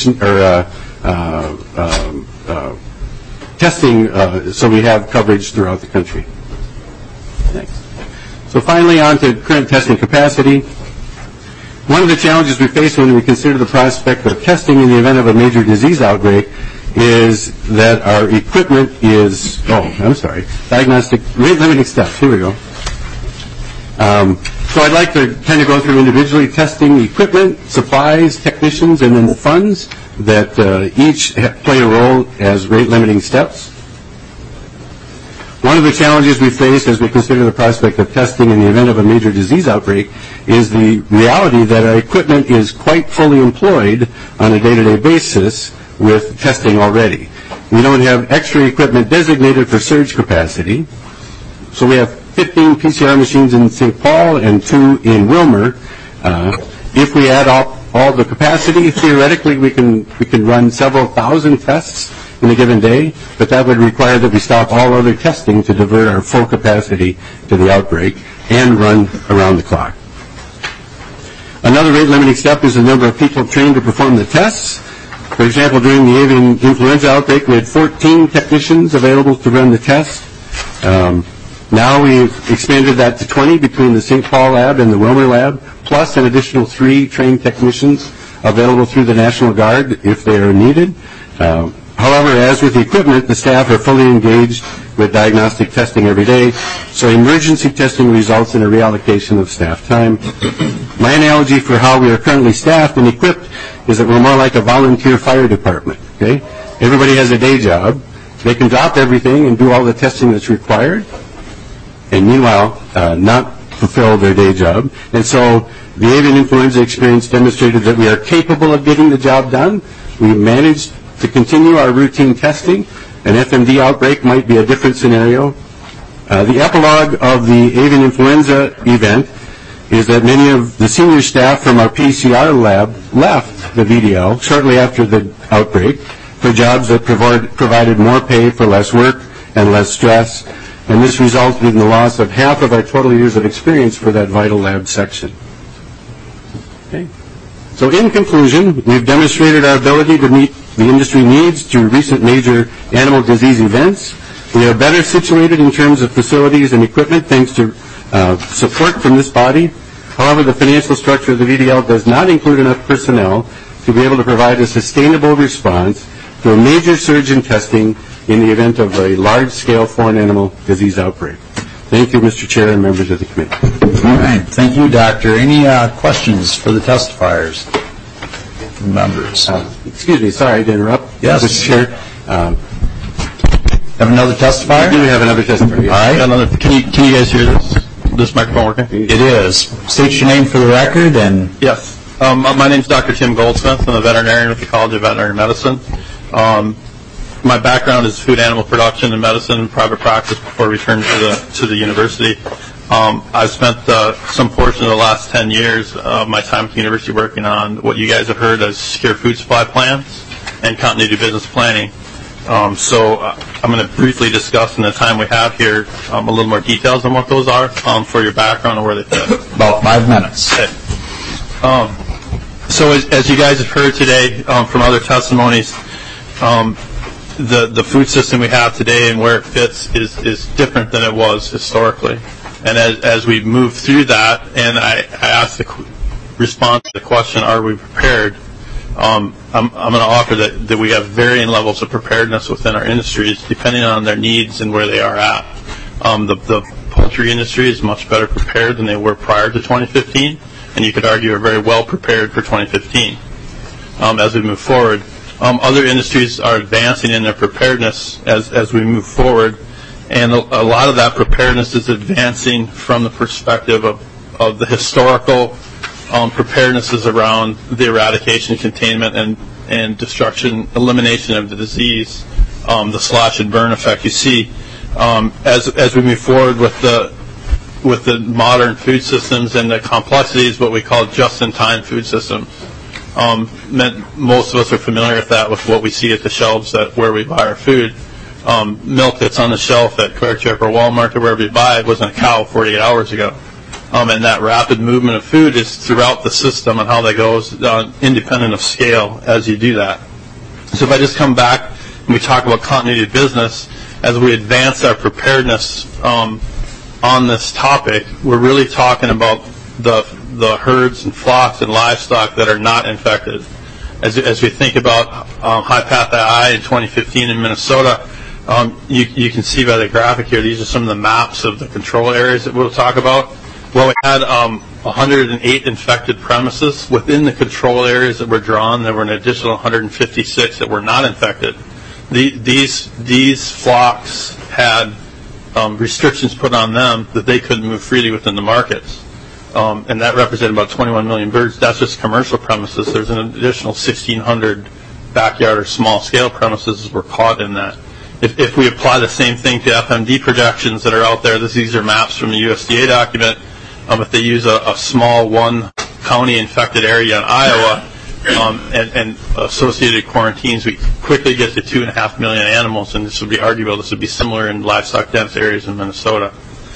testing so we have coverage throughout the country. Thanks. So finally, on to current testing capacity. One of the challenges we face when we consider the prospect of testing in the event of a major disease outbreak is that our equipment is, diagnostic rate limiting steps. Here we go. So I'd like to kind of go through individually testing equipment, supplies, technicians, and then funds that each play a role as rate limiting steps. One of the challenges we face as we consider the prospect of testing in the event of a major disease outbreak is the reality that our equipment is quite fully employed on a day-to-day basis with testing already. We don't have extra equipment designated for surge capacity. So we have 15 PCR machines in St. Paul and 2 in Willmar. If we add up all the capacity, theoretically we can run several thousand tests in a given day, but that would require that we stop all other testing to divert our full capacity to the outbreak and run around the clock. Another rate-limiting step is the number of people trained to perform the tests. For example, during the avian influenza outbreak, we had 14 technicians available to run the test. Now we've expanded that to 20 between the St. Paul lab and the Willmar lab, plus an additional 3 trained technicians available through the National Guard if they are needed. However, as with the equipment, the staff are fully engaged with diagnostic testing every day, so emergency testing results in a reallocation of staff time. My analogy for how we are currently staffed and equipped is that we're more like a volunteer fire department. Okay? Everybody has a day job. They can drop everything and do all the testing that's required, and meanwhile not fulfill their day job. And so the avian influenza experience demonstrated that we are capable of getting the job done. We managed to continue our routine testing. An FMD outbreak might be a different scenario. The epilogue of the avian influenza event is that many of the senior staff from our PCR lab left the VDL shortly after the outbreak for jobs that provided more pay for less work and less stress, and this resulted in the loss of half of our total years of experience for that vital lab section. Okay. So in conclusion, we've demonstrated our ability to meet the industry needs through recent major animal disease events. We are better situated in terms of facilities and equipment thanks to support from this body. However, the financial structure of the VDL does not include enough personnel to be able to provide a sustainable response to a major surge in testing in the event of a large-scale foreign animal disease outbreak. Thank you, Mr. Chair and members of the committee. All right. Thank you, Doctor. Any questions for the testifiers? Members. Excuse me, sorry to interrupt. Yes. Mr. Chair. Have another testifier? We do have another testifier. Yes. All right. Can you guys hear this? This microphone working? It is. State your name for the record and. Yes. My name is Dr. Tim Goldsmith. I'm a veterinarian with the College of Veterinary Medicine. My background is food animal production and medicine and private practice before returning to the university. I've spent some portion of the last 10 years of my time at the university working on what you guys have heard as secure food supply plans and continuity business planning. So I'm going to briefly discuss in the time we have here a little more details on what those are for your background and where they fit. About 5 minutes. Okay. So as you guys have heard today from other testimonies, the food system we have today and where it fits is different than it was historically. And as we move through that, and I asked the response to the question, are we prepared? I'm going to offer that we have varying levels of preparedness within our industries depending on their needs and where they are at. The poultry industry is much better prepared than they were prior to 2015, and you could argue are very well prepared for 2015 as we move forward. Other industries are advancing in their preparedness as we move forward, and a lot of that preparedness is advancing from the perspective of the historical preparednesses around the eradication, containment, and destruction, elimination of the disease, the slash and burn effect you see. As we move forward with the modern food systems and the complexities, what we call just-in-time food systems. Most of us are familiar with that, with what we see at the shelves where we buy our food. Milk that's on the shelf at QuickChek or Walmart or wherever you buy it wasn't a cow 48 hours ago. And that rapid movement of food is throughout the system and how that goes, independent of scale as you do that. So if I just come back and we talk about continuity of business, as we advance our preparedness on this topic, we're really talking about the herds and flocks and livestock that are not infected. As we think about High-Path AI in 2015 in Minnesota, you can see by the graphic here, these are some of the maps of the control areas that we'll talk about. Well, we had 108 infected premises. Within the control areas that were drawn, there were an additional 156 that were not infected. These flocks had restrictions put on them that they couldn't move freely within the markets. And that represented about 21 million birds. That's just commercial premises. There's an additional 1,600 backyard or small-scale premises that were caught in that. If we apply the same thing to FMD projections that are out there, these are maps from the USDA document. If they use a small one-county infected area in Iowa and associated quarantines, we quickly get to 2.5 million animals, and this would be arguable. This would be similar in livestock-dense areas in Minnesota.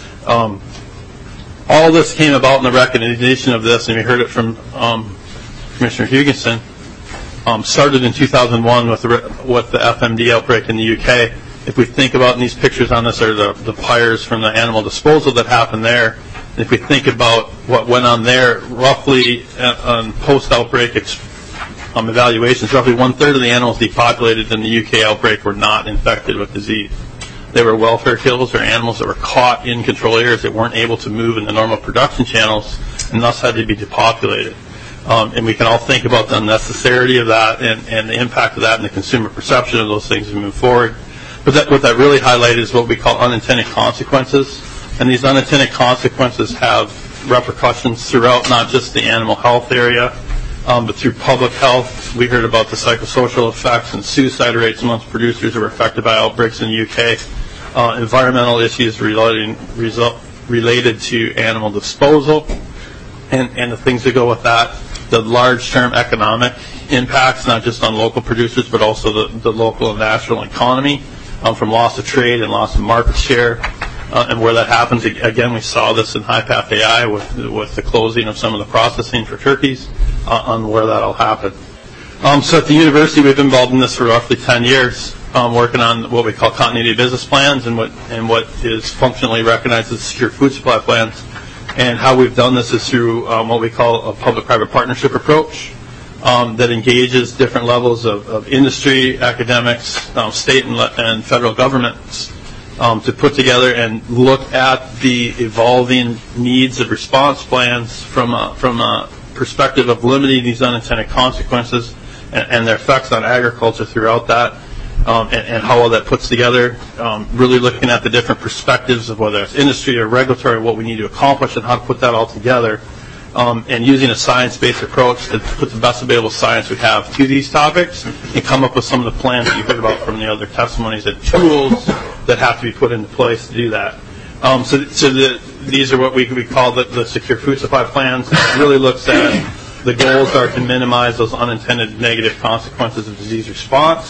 All this came about in the recognition of this, and we heard it from Commissioner Huginson, started in 2001 with the FMD outbreak in the UK. If we think about, and these pictures on this are the pyres from the animal disposal that happened there, and if we think about what went on there, roughly on post-outbreak evaluations, roughly 1/3 of the animals depopulated in the UK outbreak were not infected with disease. They were welfare kills or animals that were caught in control areas that weren't able to move in the normal production channels and thus had to be depopulated. And we can all think about the necessity of that and the impact of that and the consumer perception of those things as we move forward. But what that really highlighted is what we call unintended consequences. And these unintended consequences have repercussions throughout not just the animal health area, but through public health. We heard about the psychosocial effects and suicide rates amongst producers who were affected by outbreaks in the UK. Environmental issues related to animal disposal and the things that go with that. The large-term economic impacts, not just on local producers, but also the local and national economy from loss of trade and loss of market share. And where that happens, again, we saw this in High-Path AI with the closing of some of the processing for turkeys on where that'll happen. So at the university, we've been involved in this for roughly 10 years, working on what we call continuity of business plans and what is functionally recognized as secure food supply plans. And how we've done this is through what we call a public-private partnership approach that engages different levels of industry, academics, state and federal governments to put together and look at the evolving needs of response plans from a perspective of limiting these unintended consequences and their effects on agriculture throughout that, and how all that puts together, really looking at the different perspectives of whether it's industry or regulatory, what we need to accomplish and how to put that all together, and using a science-based approach to put the best available science we have to these topics and come up with some of the plans that you heard about from the other testimonies and tools that have to be put into place to do that. These are what we call the secure food supply plans. It really looks at the goals are to minimize those unintended negative consequences of disease response,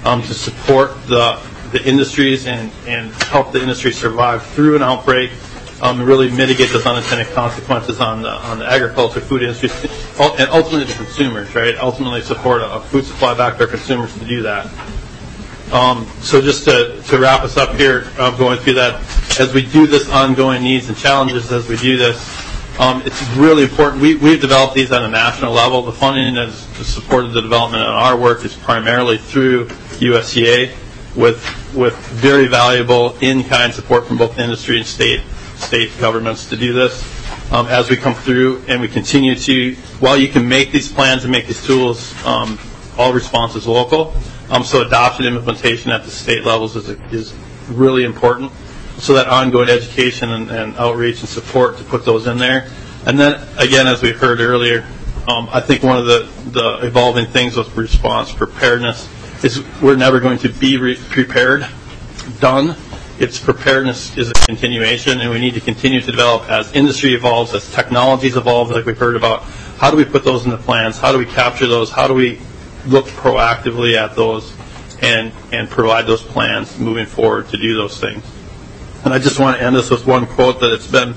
to support the industries and help the industry survive through an outbreak, and really mitigate those unintended consequences on the agriculture, food industry, and ultimately the consumers, right? Ultimately support a food supply back to our consumers to do that. So just to wrap us up here, going through that, as we do this ongoing needs and challenges as we do this, it's really important. We've developed these at a national level. The funding that has supported the development of our work is primarily through USDA, with very valuable in-kind support from both industry and state governments to do this. As we come through and we continue to, while you can make these plans and make these tools, all response is local. So adoption and implementation at the state levels is really important. So that ongoing education and outreach and support to put those in there. And then, again, as we heard earlier, I think one of the evolving things with response preparedness is we're never going to be prepared, done. Its preparedness is a continuation, and we need to continue to develop as industry evolves, as technologies evolve, like we've heard about. How do we put those into plans? How do we capture those? How do we look proactively at those and provide those plans moving forward to do those things? And I just want to end this with one quote that it's been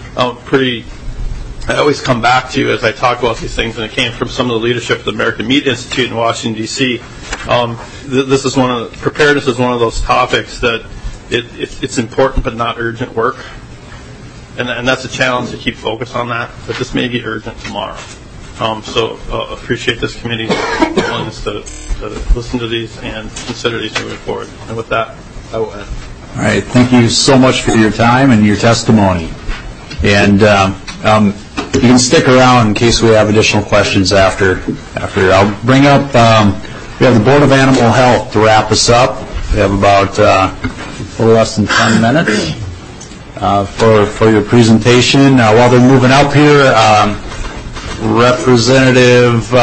I always come back to as I talk about these things, and it came from some of the leadership of the American Meat Institute in Washington, D.C. Preparedness is one of those topics that it's important but not urgent work. And that's a challenge to keep focus on that, but this may be urgent tomorrow. So appreciate this committee's willingness to listen to these and consider these moving forward. And with that, I will end. All right. Thank you so much for your time and your testimony. And you can stick around in case we have additional questions after. I'll bring up, we have the Board of Animal Health to wrap us up. We have about a little less than 10 minutes for your presentation. While they're moving up here, Representative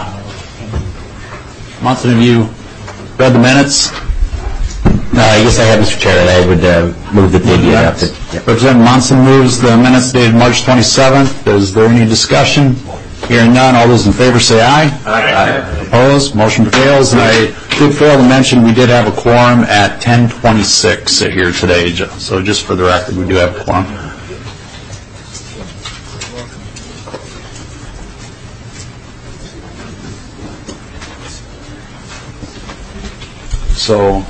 Munson, have you read the minutes? Yes, I have, Mr. Chair, and I would move that they be adopted. Yep. Representative Munson moves the minutes dated March 27th. Is there any discussion? Hearing none, all those in favor say aye. Aye. Opposed? Motion fails. And I did fail to mention we did have a quorum at 10:26 here today. So just for the record, we do have a quorum. So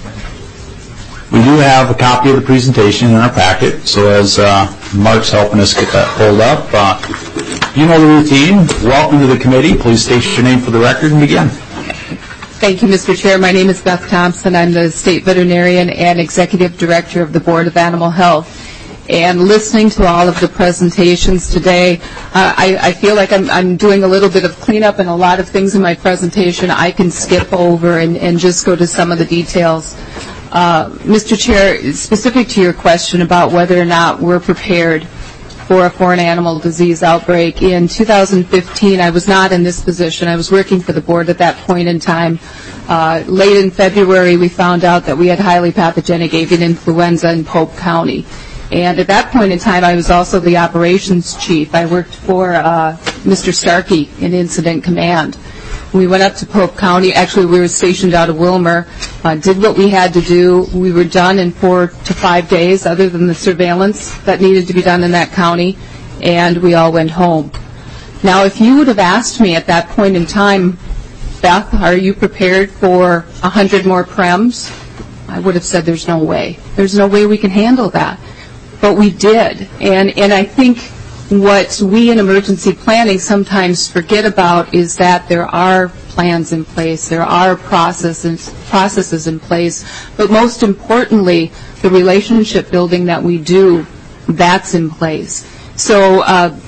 we do have a copy of the presentation in our packet. So as Mark's helping us get that pulled up, you know the routine. Welcome to the committee. Please state your name for the record and begin. Thank you, Mr. Chair. My name is Beth Thompson. I'm the State Veterinarian and Executive Director of the Board of Animal Health. And listening to all of the presentations today, I feel like I'm doing a little bit of cleanup, and a lot of things in my presentation I can skip over and just go to some of the details. Mr. Chair, specific to your question about whether or not we're prepared for a foreign animal disease outbreak, in 2015 I was not in this position. I was working for the board at that point in time. Late in February we found out that we had highly pathogenic avian influenza in Pope County. And at that point in time I was also the operations chief. I worked for Mr. Starkey in Incident Command. We went up to Pope County. Actually, we were stationed out of Wilmer, did what we had to do. We were done in 4 to 5 days, other than the surveillance that needed to be done in that county, and we all went home. Now, if you would have asked me at that point in time, Beth, are you prepared for 100 more prems? I would have said there's no way. There's no way we can handle that. But we did, and I think what we in emergency planning sometimes forget about is that there are plans in place, there are processes in place, but most importantly, the relationship building that we do, that's in place. So,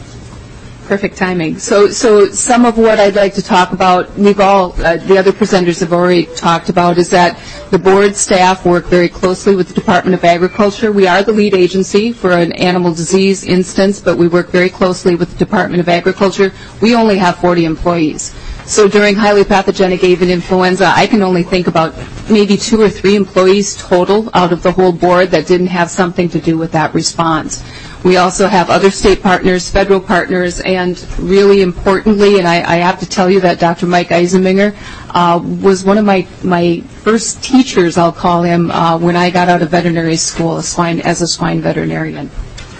perfect timing. So some of what I'd like to talk about, the other presenters have already talked about, is that the board staff work very closely with the Department of Agriculture. We are the lead agency for an animal disease instance, but we work very closely with the Department of Agriculture. We only have 40 employees. So during highly pathogenic avian influenza, I can only think about maybe 2 or 3 employees total out of the whole board that didn't have something to do with that response. We also have other state partners, federal partners, and really importantly, and I have to tell you that Dr. Mike Eisenbinger was one of my first teachers, I'll call him, when I got out of veterinary school as a swine veterinarian.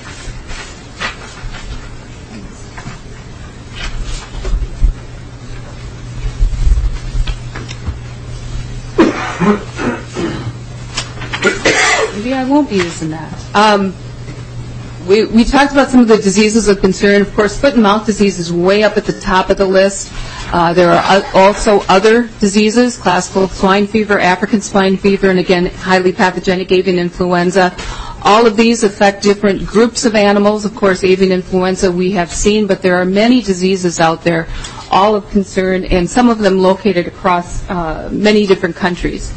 Maybe I won't be using that. We talked about some of the diseases of concern. Of course, foot and mouth disease is way up at the top of the list. There are also other diseases, classical swine fever, African swine fever, and again, highly pathogenic avian influenza. All of these affect different groups of animals. Of course, avian influenza we have seen, but there are many diseases out there, all of concern, and some of them located across many different countries.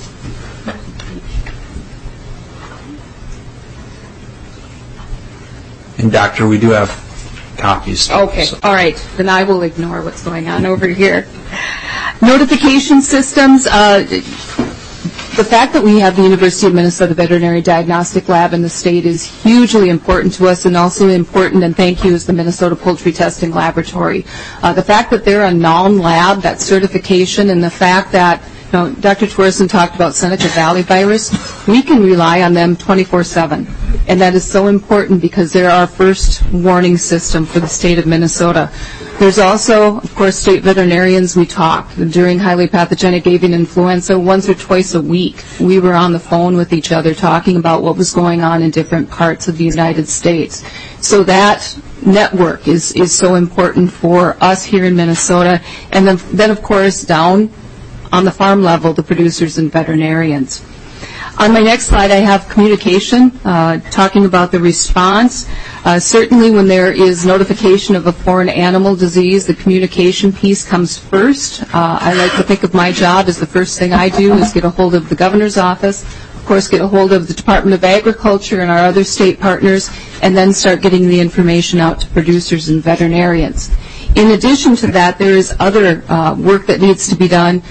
And Doctor, we do have copies. Okay, all right. Then I will ignore what's going on over here. Notification systems. The fact that we have the University of Minnesota Veterinary Diagnostic Lab in the state is hugely important to us, and also important, and thank you, is the Minnesota Poultry Testing Laboratory. The fact that they're a NALM lab, that certification, and the fact that Dr. Twerson talked about Seneca Valley virus. We can rely on them 24/7. And that is so important because they're our first warning system for the state of Minnesota. There's also, of course, state veterinarians. We talk during highly pathogenic avian influenza once or twice a week. We were on the phone with each other talking about what was going on in different parts of the United States. So that network is so important for us here in Minnesota. And then of course, down on the farm level, the producers and veterinarians. On my next slide, I have communication, talking about the response. Certainly when there is notification of a foreign animal disease, the communication piece comes first. I like to think of my job as the first thing I do is get a hold of the governor's office, of course get a hold of the Department of Agriculture and our other state partners, and then start getting the information out to producers and veterinarians. In addition to that, there is other work that needs to be done.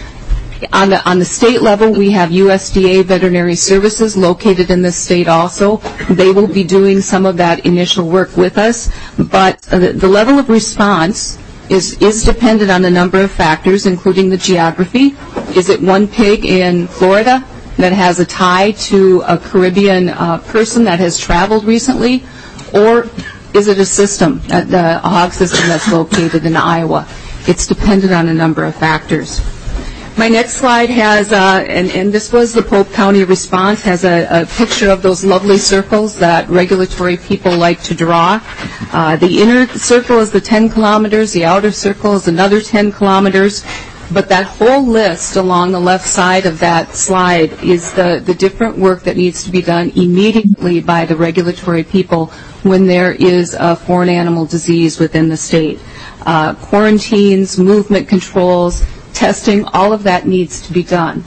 On the state level, we have USDA Veterinary Services located in this state also. They will be doing some of that initial work with us, but the level of response is dependent on a number of factors, including the geography. Is it one pig in Florida that has a tie to a Caribbean person that has traveled recently, or is it a system, a hog system that's located in Iowa? It's dependent on a number of factors. My next slide has, and this was the Polk County response, has a picture of those lovely circles that regulatory people like to draw. The inner circle is the 10 kilometers, the outer circle is another 10 kilometers, but that whole list along the left side of that slide is the different work that needs to be done immediately by the regulatory people when there is a foreign animal disease within the state. Quarantines, movement controls, testing, all of that needs to be done.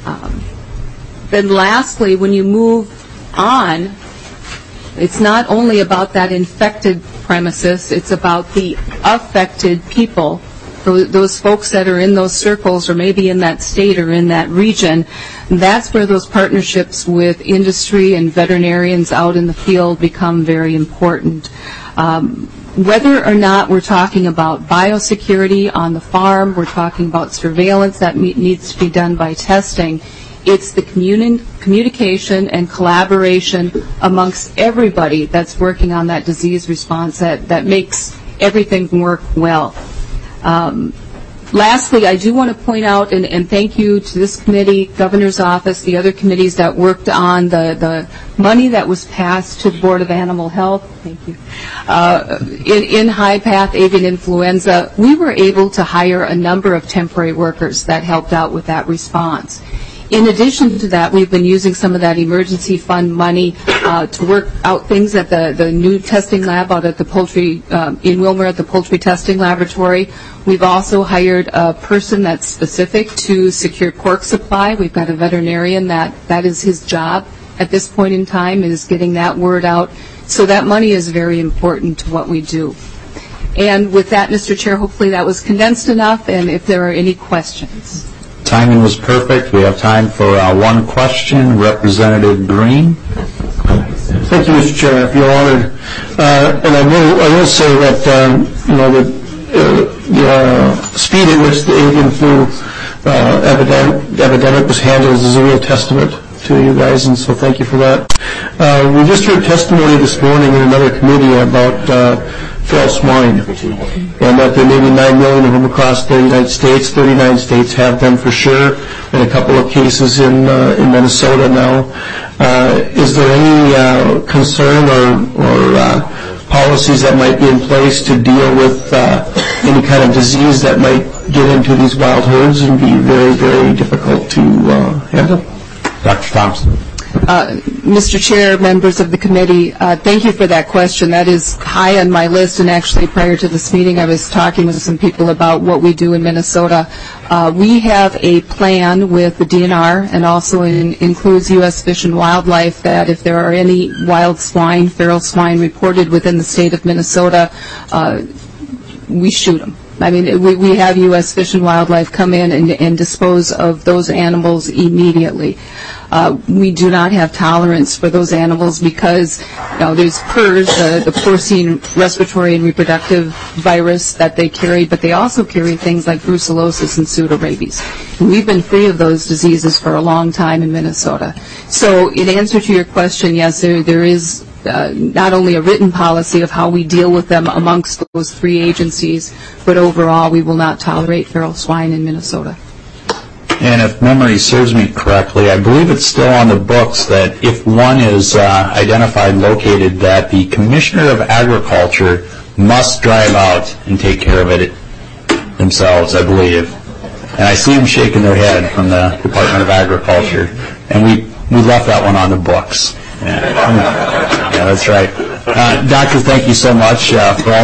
Then lastly, when you move on, it's not only about that infected premises, it's about the affected people, those folks that are in those circles or maybe in that state or in that region. That's where those partnerships with industry and veterinarians out in the field become very important. Whether or not we're talking about biosecurity on the farm, we're talking about surveillance that needs to be done by testing, it's the communication and collaboration amongst everybody that's working on that disease response that makes everything work well. Lastly, I do want to point out, and thank you to this committee, Governor's Office, the other committees that worked on the money that was passed to the Board of Animal Health, thank you, in high-path avian influenza. We were able to hire a number of temporary workers that helped out with that response. In addition to that, we've been using some of that emergency fund money to work out things at the new testing lab out at the poultry, in Wilmer at the Poultry Testing Laboratory. We've also hired a person that's specific to secure pork supply. We've got a veterinarian that is his job at this point in time, is getting that word out. So that money is very important to what we do. And with that, Mr. Chair, hopefully that was condensed enough, and if there are any questions. Timing was perfect. We have time for one question. Representative Green. Thank you, Mr. Chair. I feel honored. And I will say that, the speed at which the avian flu epidemic was handled is a real testament to you guys, and so thank you for that. We just heard testimony this morning in another committee about feral swine, and that there may be 9 million of them across the United States. 39 states have them for sure, and a couple of cases in Minnesota now. Is there any concern or policies that might be in place to deal with any kind of disease that might get into these wild herds and be very, very difficult to handle? Dr. Thompson. Mr. Chair, members of the committee, thank you for that question. That is high on my list, and actually prior to this meeting I was talking with some people about what we do in Minnesota. We have a plan with the DNR, and also includes U.S. Fish and Wildlife, that if there are any wild swine, feral swine reported within the state of Minnesota, we shoot them. I mean, we have U.S. Fish and Wildlife come in and dispose of those animals immediately. We do not have tolerance for those animals because there's PRRS, the porcine respiratory and reproductive virus that they carry, but they also carry things like brucellosis and pseudorabies. And we've been free of those diseases for a long time in Minnesota. So in answer to your question, yes, there is not only a written policy of how we deal with them amongst those three agencies, but overall we will not tolerate feral swine in Minnesota. And if memory serves me correctly, I believe it's still on the books that if one is identified and located, that the Commissioner of Agriculture must drive out and take care of it themselves, I believe. And I see them shaking their head from the Department of Agriculture. And we left that one on the books. Yeah, that's right. Doctor, thank you so much for all